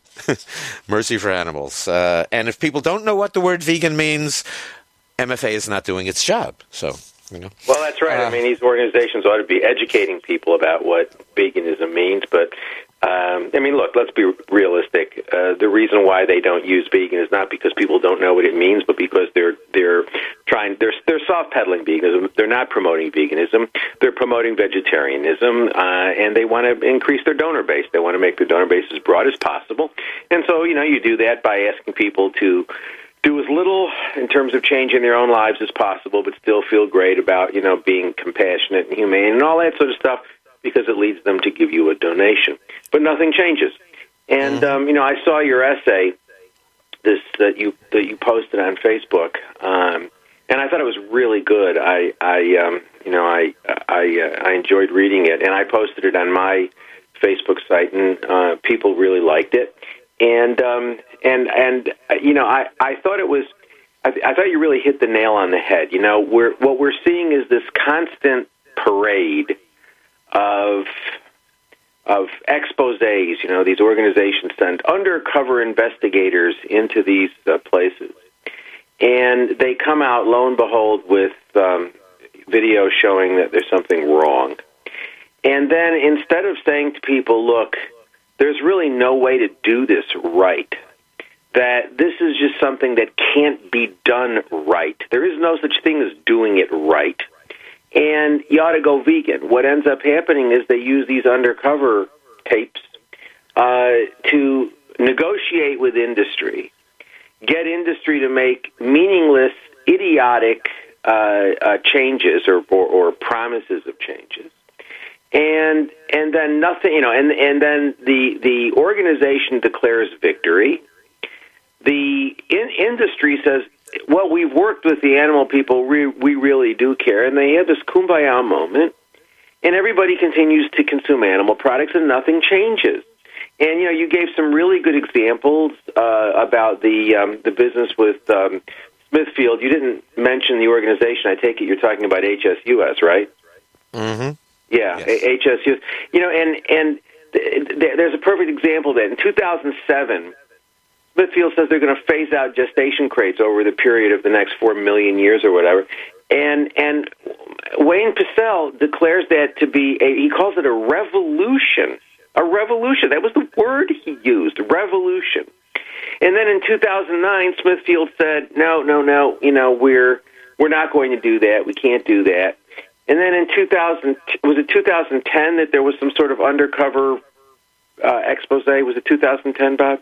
A: Mercy for Animals. Uh, and if people don't know what the word vegan means, M F A is not doing its job. So... You know.
E: Well, that's right. Uh, I mean, these organizations ought to be educating people about what veganism means. But, um, I mean, look, let's be realistic. Uh, the reason why they don't use vegan is not because people don't know what it means, but because they're they're trying they're they're soft peddling veganism. They're not promoting veganism. They're promoting vegetarianism, uh, and they want to increase their donor base. They want to make their donor base as broad as possible. And so, you know, you do that by asking people to do as little in terms of changing their own lives as possible, but still feel great about, you know, being compassionate and humane and all that sort of stuff, because it leads them to give you a donation. But nothing changes. And, mm-hmm. um, you know, I saw your essay this that you that you posted on Facebook, um, and I thought it was really good. I, I um, you know, I I, uh, I enjoyed reading it, and I posted it on my Facebook site, and uh, people really liked it. and um, and and uh, you know, I, I thought it was, I, I thought you really hit the nail on the head. You know, we're what we're seeing is this constant parade of of exposés. You know, these organizations send undercover investigators into these uh, places, and they come out, lo and behold, with um, video showing that there's something wrong. And then instead of saying to people, look, there's really no way to do this right, that this is just something that can't be done right. There is no such thing as doing it right. And you ought to go vegan. What ends up happening is they use these undercover tapes uh, to negotiate with industry, get industry to make meaningless, idiotic uh, uh, changes or, or, or promises of changes. And and then nothing, you know, and and then the the organization declares victory. The in, industry says, well, we've worked with the animal people, we, we really do care, and they have this kumbaya moment, and everybody continues to consume animal products, and nothing changes. And you know, you gave some really good examples uh, about the um, the business with um, Smithfield. You didn't mention the organization. I take it you're talking about H S U S, right?
A: Mm-hmm.
E: Yeah,
A: yes.
E: H S U S. You know, and and th- th- there's a perfect example of that. In two thousand seven, Smithfield says they're going to phase out gestation crates over the period of the next four million years or whatever. And and Wayne Pacelle declares that to be a, he calls it a revolution. A revolution. That was the word he used, revolution. And then in two thousand nine, Smithfield said, no, no, no, you know, we're we're not going to do that. We can't do that. And then in two thousand, was it two thousand ten that there was some sort of undercover uh, expose? Was it two thousand ten, Bob?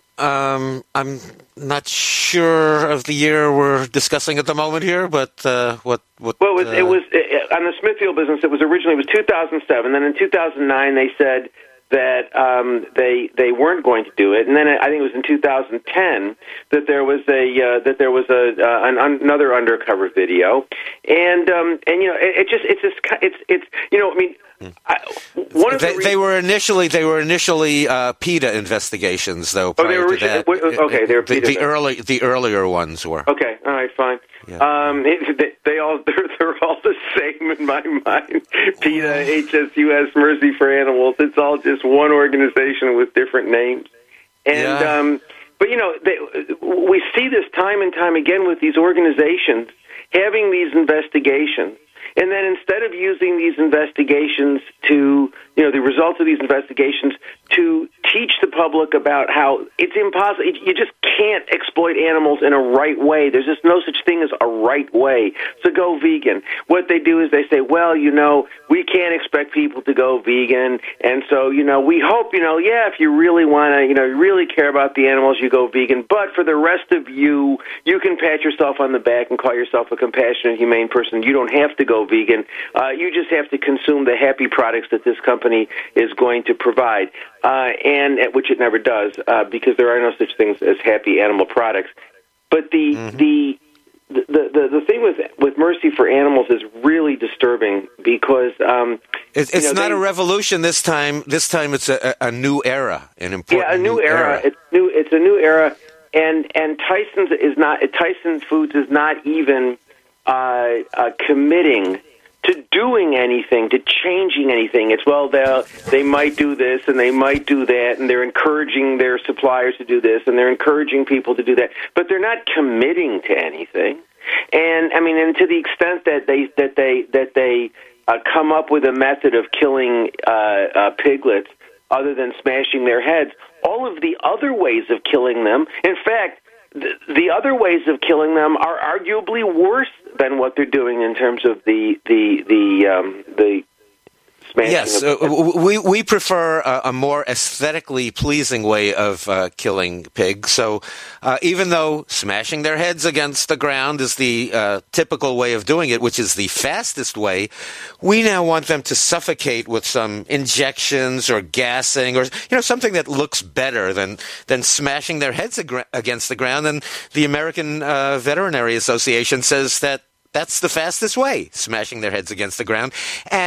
A: Um, I'm not sure of the year we're discussing at the moment here, but uh, what? what
E: well, it was,
A: uh,
E: it was it, on the Smithfield business. It was originally it was two thousand seven. Then in two thousand nine, they said that um, they they weren't going to do it, and then I think it was in two thousand ten that there was a uh, that there was a uh, an, another undercover video, and um, and you know it, it just it's just it's it's you know I mean. I, one of
A: they,
E: the re-
A: they were initially they were initially uh, PETA investigations, though. Prior
E: oh, they were
A: to that,
E: okay. They were
A: the,
E: PETA.
A: the early the earlier ones were.
E: Okay, all right, fine.
A: Yeah.
E: Um, it, they, they all they're, they're all the same in my mind. PETA, H S U S, Mercy for Animals. It's all just one organization with different names. And
A: yeah.
E: um, but you know, they, we see this time and time again with these organizations having these investigations. And then instead of using these investigations to, you know, the results of these investigations to teach the public about how it's impossible, you just can't exploit animals in a right way. There's just no such thing as a right way. So go vegan. What they do is they say, well, you know, we can't expect people to go vegan. And so, you know, we hope, you know, yeah, if you really want to, you know, you really care about the animals, you go vegan. But for the rest of you, you can pat yourself on the back and call yourself a compassionate, humane person. You don't have to go vegan. Uh, you just have to consume the happy products that this company is going to provide, uh, and which it never does, uh, because there are no such things as happy animal products. But the mm-hmm. the, the the the thing with with Mercy for Animals is really disturbing because um,
A: it's, it's
E: you know,
A: not
E: they,
A: a revolution this time. This time it's a, a new era, an important
E: yeah, a new,
A: new
E: era.
A: era.
E: It's new. It's a new era, and and Tyson's is not Tyson Foods is not even uh, uh, committing to doing anything, to changing anything. It's, well, they they might do this and they might do that, and they're encouraging their suppliers to do this, and they're encouraging people to do that, but they're not committing to anything. And I mean, and to the extent that they that they that they uh, come up with a method of killing uh, uh, piglets other than smashing their heads, all of the other ways of killing them, in fact, the, the other ways of killing them are arguably worse than what they're doing in terms of the the the um, the smashing.
A: Yes,
E: of
A: uh, we we prefer a, a more aesthetically pleasing way of uh, killing pigs. So uh, even though smashing their heads against the ground is the uh, typical way of doing it, which is the fastest way, we now want them to suffocate with some injections or gassing, or you know, something that looks better than than smashing their heads ag- against the ground. And the American uh, Veterinary Association says that that's the fastest way, smashing their heads against the ground. And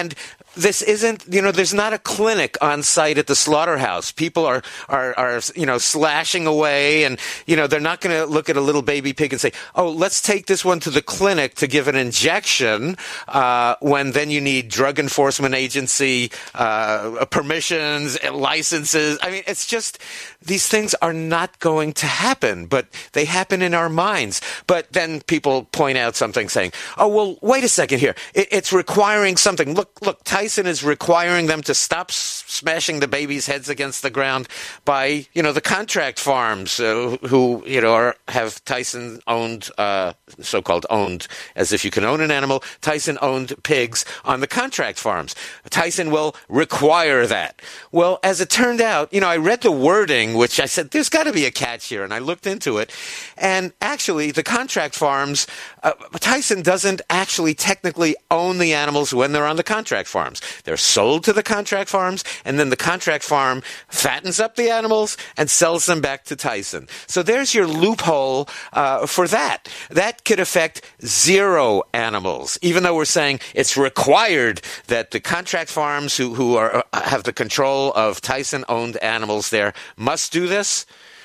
A: this isn't, you know, there's not a clinic on site at the slaughterhouse. People are, are, are you know, slashing away, and, you know, they're not going to look at a little baby pig and say, oh, let's take this one to the clinic to give an injection, uh, when then you need drug enforcement agency, uh, permissions, licenses. I mean, it's just, these things are not going to happen, but they happen in our minds. But then people point out something saying, oh, well, wait a second here. It, it's requiring something. Look, look, Tyson is requiring them to stop s- smashing the babies' heads against the ground by, you know, the contract farms uh, who, you know, are, have Tyson-owned, uh, so-called owned, as if you can own an animal, Tyson-owned pigs on the contract farms. Tyson will require that. Well, as it turned out, you know, I read the wording, which I said, there's got to be a catch here, and I looked into it. And actually, the contract farms, uh, Tyson doesn't actually technically own the animals when they're on the contract farms. They're sold to the contract farms, and then the contract farm fattens up the animals and sells them back to Tyson. So there's your loophole uh, for that. That could affect zero animals, even though we're saying it's required that the contract farms who, who are have the control of Tyson-owned animals there must do this.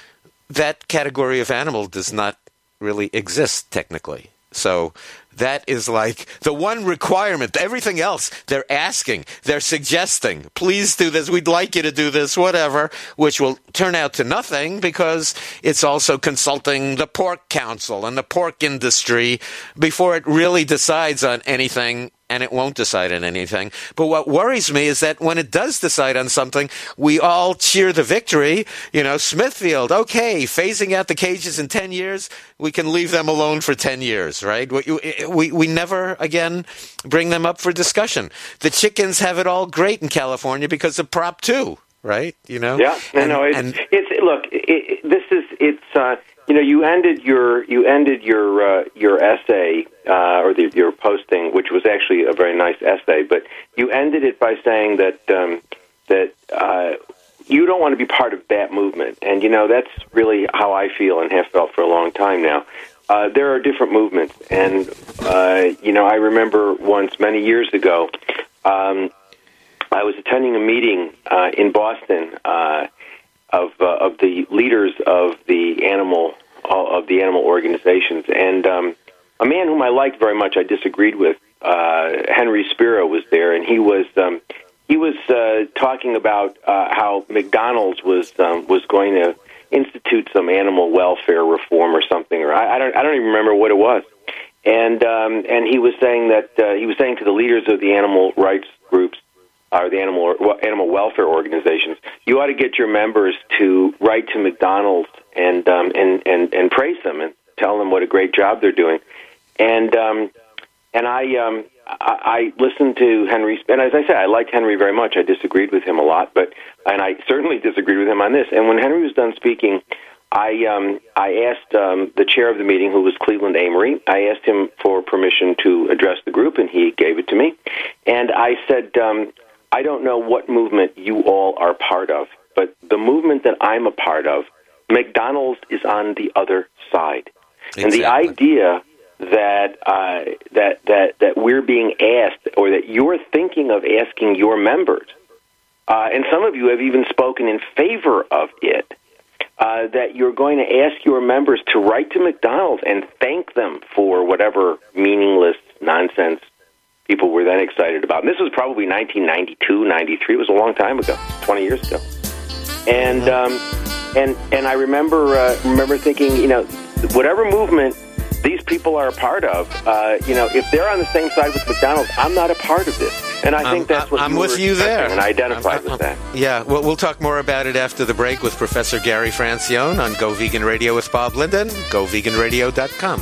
A: That category of animal does not really exist technically. So that is like the one requirement. Everything else, they're asking, they're suggesting, please do this, we'd like you to do this, whatever, which will turn out to nothing because it's also consulting the pork council and the pork industry before it really decides on anything, and it won't decide on anything. But what worries me is that when it does decide on something, we all cheer the victory. You know, Smithfield, okay, phasing out the cages in ten years, we can leave them alone for ten years, right? We, we, we never, again, bring them up for discussion. The chickens have it all great in California because of Prop two, right? You know?
E: Yeah, no,
A: and,
E: no, it's,
A: and,
E: it's look, it, it, this is, it's, uh, you know, you ended your you ended your uh, your essay uh, or the, your posting, which was actually a very nice essay, but you ended it by saying that um, that uh, you don't want to be part of that movement, and you know that's really how I feel and have felt for a long time now. Uh, there are different movements, and uh, you know, I remember once many years ago, um, I was attending a meeting uh, in Boston. Uh, Of, uh, of the leaders of the animal uh, of the animal organizations, and um, a man whom I liked very much, I disagreed with. Uh, Henry Spiro was there, and he was um, he was uh, talking about uh, how McDonald's was um, was going to institute some animal welfare reform or something, or I, I don't I don't even remember what it was. And um, and he was saying that uh, he was saying to the leaders of the animal rights groups, or the animal or, animal welfare organizations, you ought to get your members to write to McDonald's and um, and, and and praise them and tell them what a great job they're doing. And um, and I, um, I I listened to Henry, and as I said, I liked Henry very much. I disagreed with him a lot, but and I certainly disagreed with him on this. And when Henry was done speaking, I um, I asked um, the chair of the meeting, who was Cleveland Amory, I asked him for permission to address the group, and he gave it to me. And I said, Um, I don't know what movement you all are part of, but the movement that I'm a part of, McDonald's is on the other side. Exactly. And the idea that uh, that that that we're being asked, or that you're thinking of asking your members, uh, and some of you have even spoken in favor of it, uh, that you're going to ask your members to write to McDonald's and thank them for whatever meaningless nonsense people were then excited about. And this was probably nineteen ninety-two, ninety-three. It was a long time ago, twenty years ago. And um, and and I remember uh, remember thinking, you know, whatever movement these people are a part of, uh, you know, if they're on the same side with McDonald's, I'm not a part of this. And I think
A: I'm,
E: that's what
A: I'm
E: you
A: with
E: were
A: you there,
E: and I identified
A: I'm, I'm,
E: with that.
A: Yeah, well, we'll talk more about it after the break with Professor Gary Francione on Go Vegan Radio with Bob Linden, go vegan radio dot com.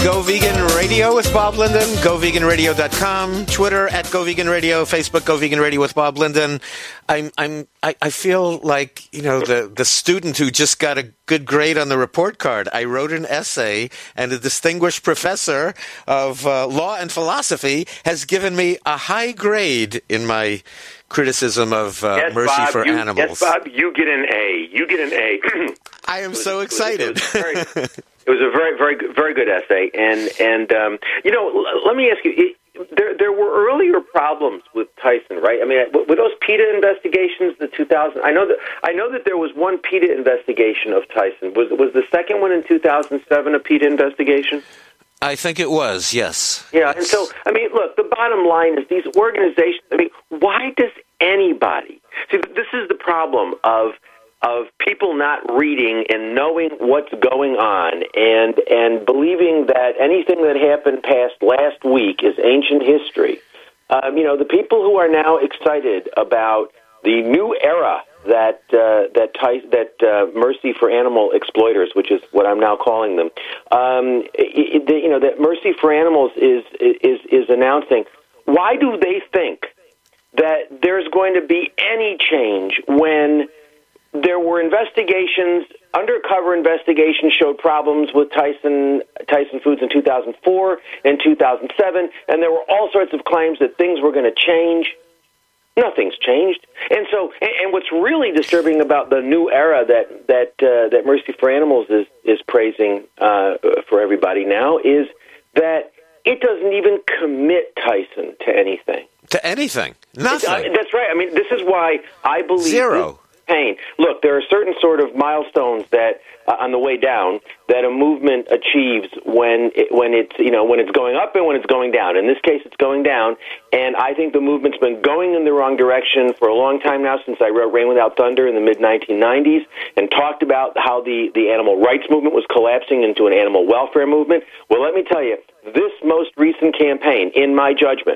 A: Go Vegan Radio with Bob Linden, go vegan radio dot com, Twitter at Go Vegan Radio, Facebook Go Vegan Radio with Bob Linden. I'm, I'm, I, I feel like, you know, the, the student who just got a good grade on the report card. I wrote an essay, and a distinguished professor of uh, law and philosophy has given me a high grade in my criticism of uh,
E: yes,
A: Mercy
E: Bob,
A: for
E: you,
A: Animals.
E: Yes, Bob, you get an A. You get an A.
A: I am
E: was,
A: so excited.
E: It was, it, was very, it was a very, very, good, very good essay, and and um, you know, l- let me ask you. It, there, there were earlier problems with Tyson, right? I mean, were those PETA investigations, the two thousand? I know that I know that there was one PETA investigation of Tyson. Was was the second one in two thousand seven a PETA investigation?
A: I think it was, yes.
E: Yeah,
A: yes.
E: And so, I mean, look, the bottom line is these organizations, I mean, why does anybody, see, this is the problem of of people not reading and knowing what's going on and and believing that anything that happened past last week is ancient history. Um, you know, the people who are now excited about the new era that uh, that Ty- that uh, Mercy for Animal Exploiters, which is what I'm now calling them, um, it, it, you know, that Mercy for Animals is is is announcing. Why do they think that there's going to be any change when there were investigations, undercover investigations showed problems with Tyson Tyson Foods in two thousand four and two thousand seven, and there were all sorts of claims that things were going to change. Nothing's changed. And so, and, and what's really disturbing about the new era that that uh, that Mercy for Animals is is praising uh, for everybody now is that it doesn't even commit Tyson to anything.
A: To anything. Nothing.
E: It, uh, that's right. I mean, this is why I believe
A: Zero.
E: Pain. Look, there are certain sort of milestones that uh, on the way down that a movement achieves when it, when it's you know when it's going up and when it's going down. In this case, it's going down, and I think the movement's been going in the wrong direction for a long time now. Since I wrote Rain Without Thunder in the mid nineteen nineties and talked about how the the animal rights movement was collapsing into an animal welfare movement. Well, let me tell you, this most recent campaign, in my judgment,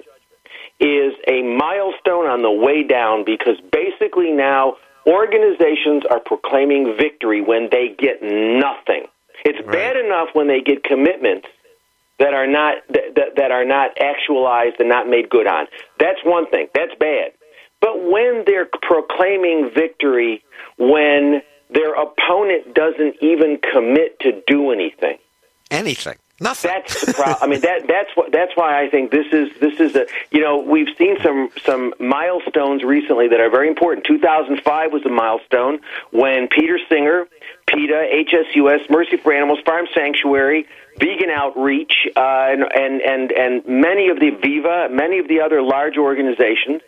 E: is a milestone on the way down because basically now organizations are proclaiming victory when they get nothing. It's right. Bad enough when they get commitments that are not that, that, that are not actualized and not made good on. That's one thing. That's bad. But when they're proclaiming victory when their opponent doesn't even commit to do anything.
A: Anything. Nothing.
E: That's the problem. I mean, that that's what that's why I think this is this is a you know we've seen some some milestones recently that are very important. two thousand five was a milestone when Peter Singer, PETA, H S U S, Mercy for Animals, Farm Sanctuary, Vegan Outreach, uh, and, and and and many of the Viva, many of the other large organizations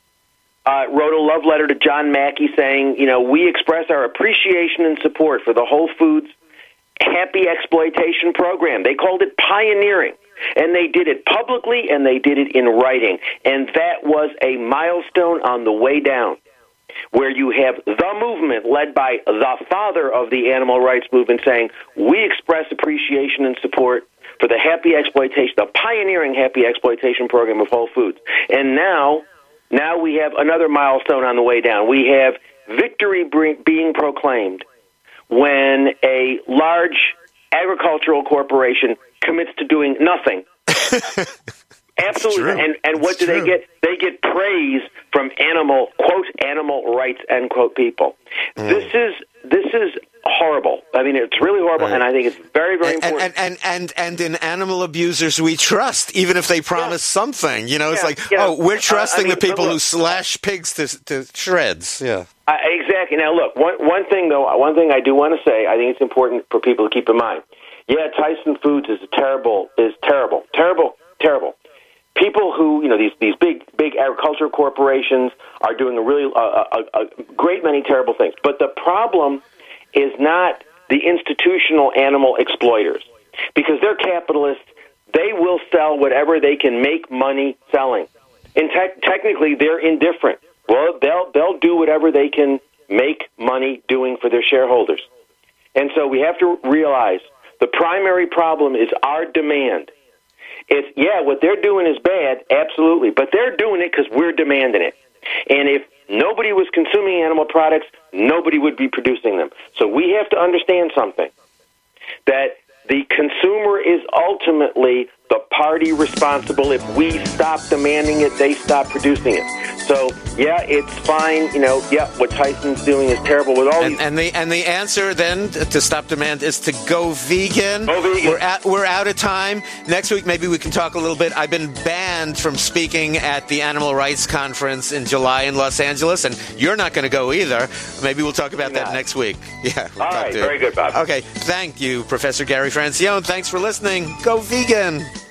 E: uh, wrote a love letter to John Mackey saying, you know, we express our appreciation and support for the Whole Foods Happy Exploitation Program. They called it pioneering, and they did it publicly, and they did it in writing, and that was a milestone on the way down, where you have the movement led by the father of the animal rights movement saying, we express appreciation and support for the happy exploitation, the pioneering happy exploitation program of Whole Foods. And now, now we have another milestone on the way down. We have victory being proclaimed when a large agricultural corporation commits to doing nothing. Absolutely. And and what
A: it's
E: do
A: true.
E: they get? They get praise from animal, quote, animal rights, end quote, people. Mm. This is this is horrible. I mean, it's really horrible, right. And I think it's very, very
A: and,
E: important.
A: And, and, and, and in animal abusers, we trust, even if they promise yeah. something. You know, it's
E: yeah.
A: like,
E: yeah.
A: oh, we're trusting
E: uh, I mean,
A: the people
E: look,
A: who slash pigs to, to shreds. Yeah.
E: Uh, exactly. Now, look, one, one thing, though, one thing I do want to say, I think it's important for people to keep in mind. Yeah, Tyson Foods is terrible, is terrible, terrible, terrible. People who, you know, these, these big big agricultural corporations are doing a really uh, a, a great many terrible things. But the problem is not the institutional animal exploiters, because they're capitalists. They will sell whatever they can make money selling. And te- technically, they're indifferent. Well, they'll they'll do whatever they can make money doing for their shareholders. And so we have to realize the primary problem is our demand. It's, yeah, what they're doing is bad, absolutely, but they're doing it because we're demanding it. And if nobody was consuming animal products, nobody would be producing them. So we have to understand something, that the consumer is ultimately the party responsible. If we stop demanding it, they stop producing it. So, yeah, it's fine. You know, yeah, what Tyson's doing is terrible with all
A: And,
E: these...
A: and the and the answer then to stop demand is to go vegan.
E: Go vegan.
A: We're at, we're out of time. Next week, maybe we can talk a little bit. I've been banned from speaking at the Animal Rights Conference in July in Los Angeles, and you're not going to go either. Maybe we'll talk about that
E: Not.
A: next week. Yeah. We'll
E: All
A: talk
E: right,
A: to-
E: very good, Bob.
A: Okay, thank you, Professor Gary Francione. Thanks for listening. Go vegan.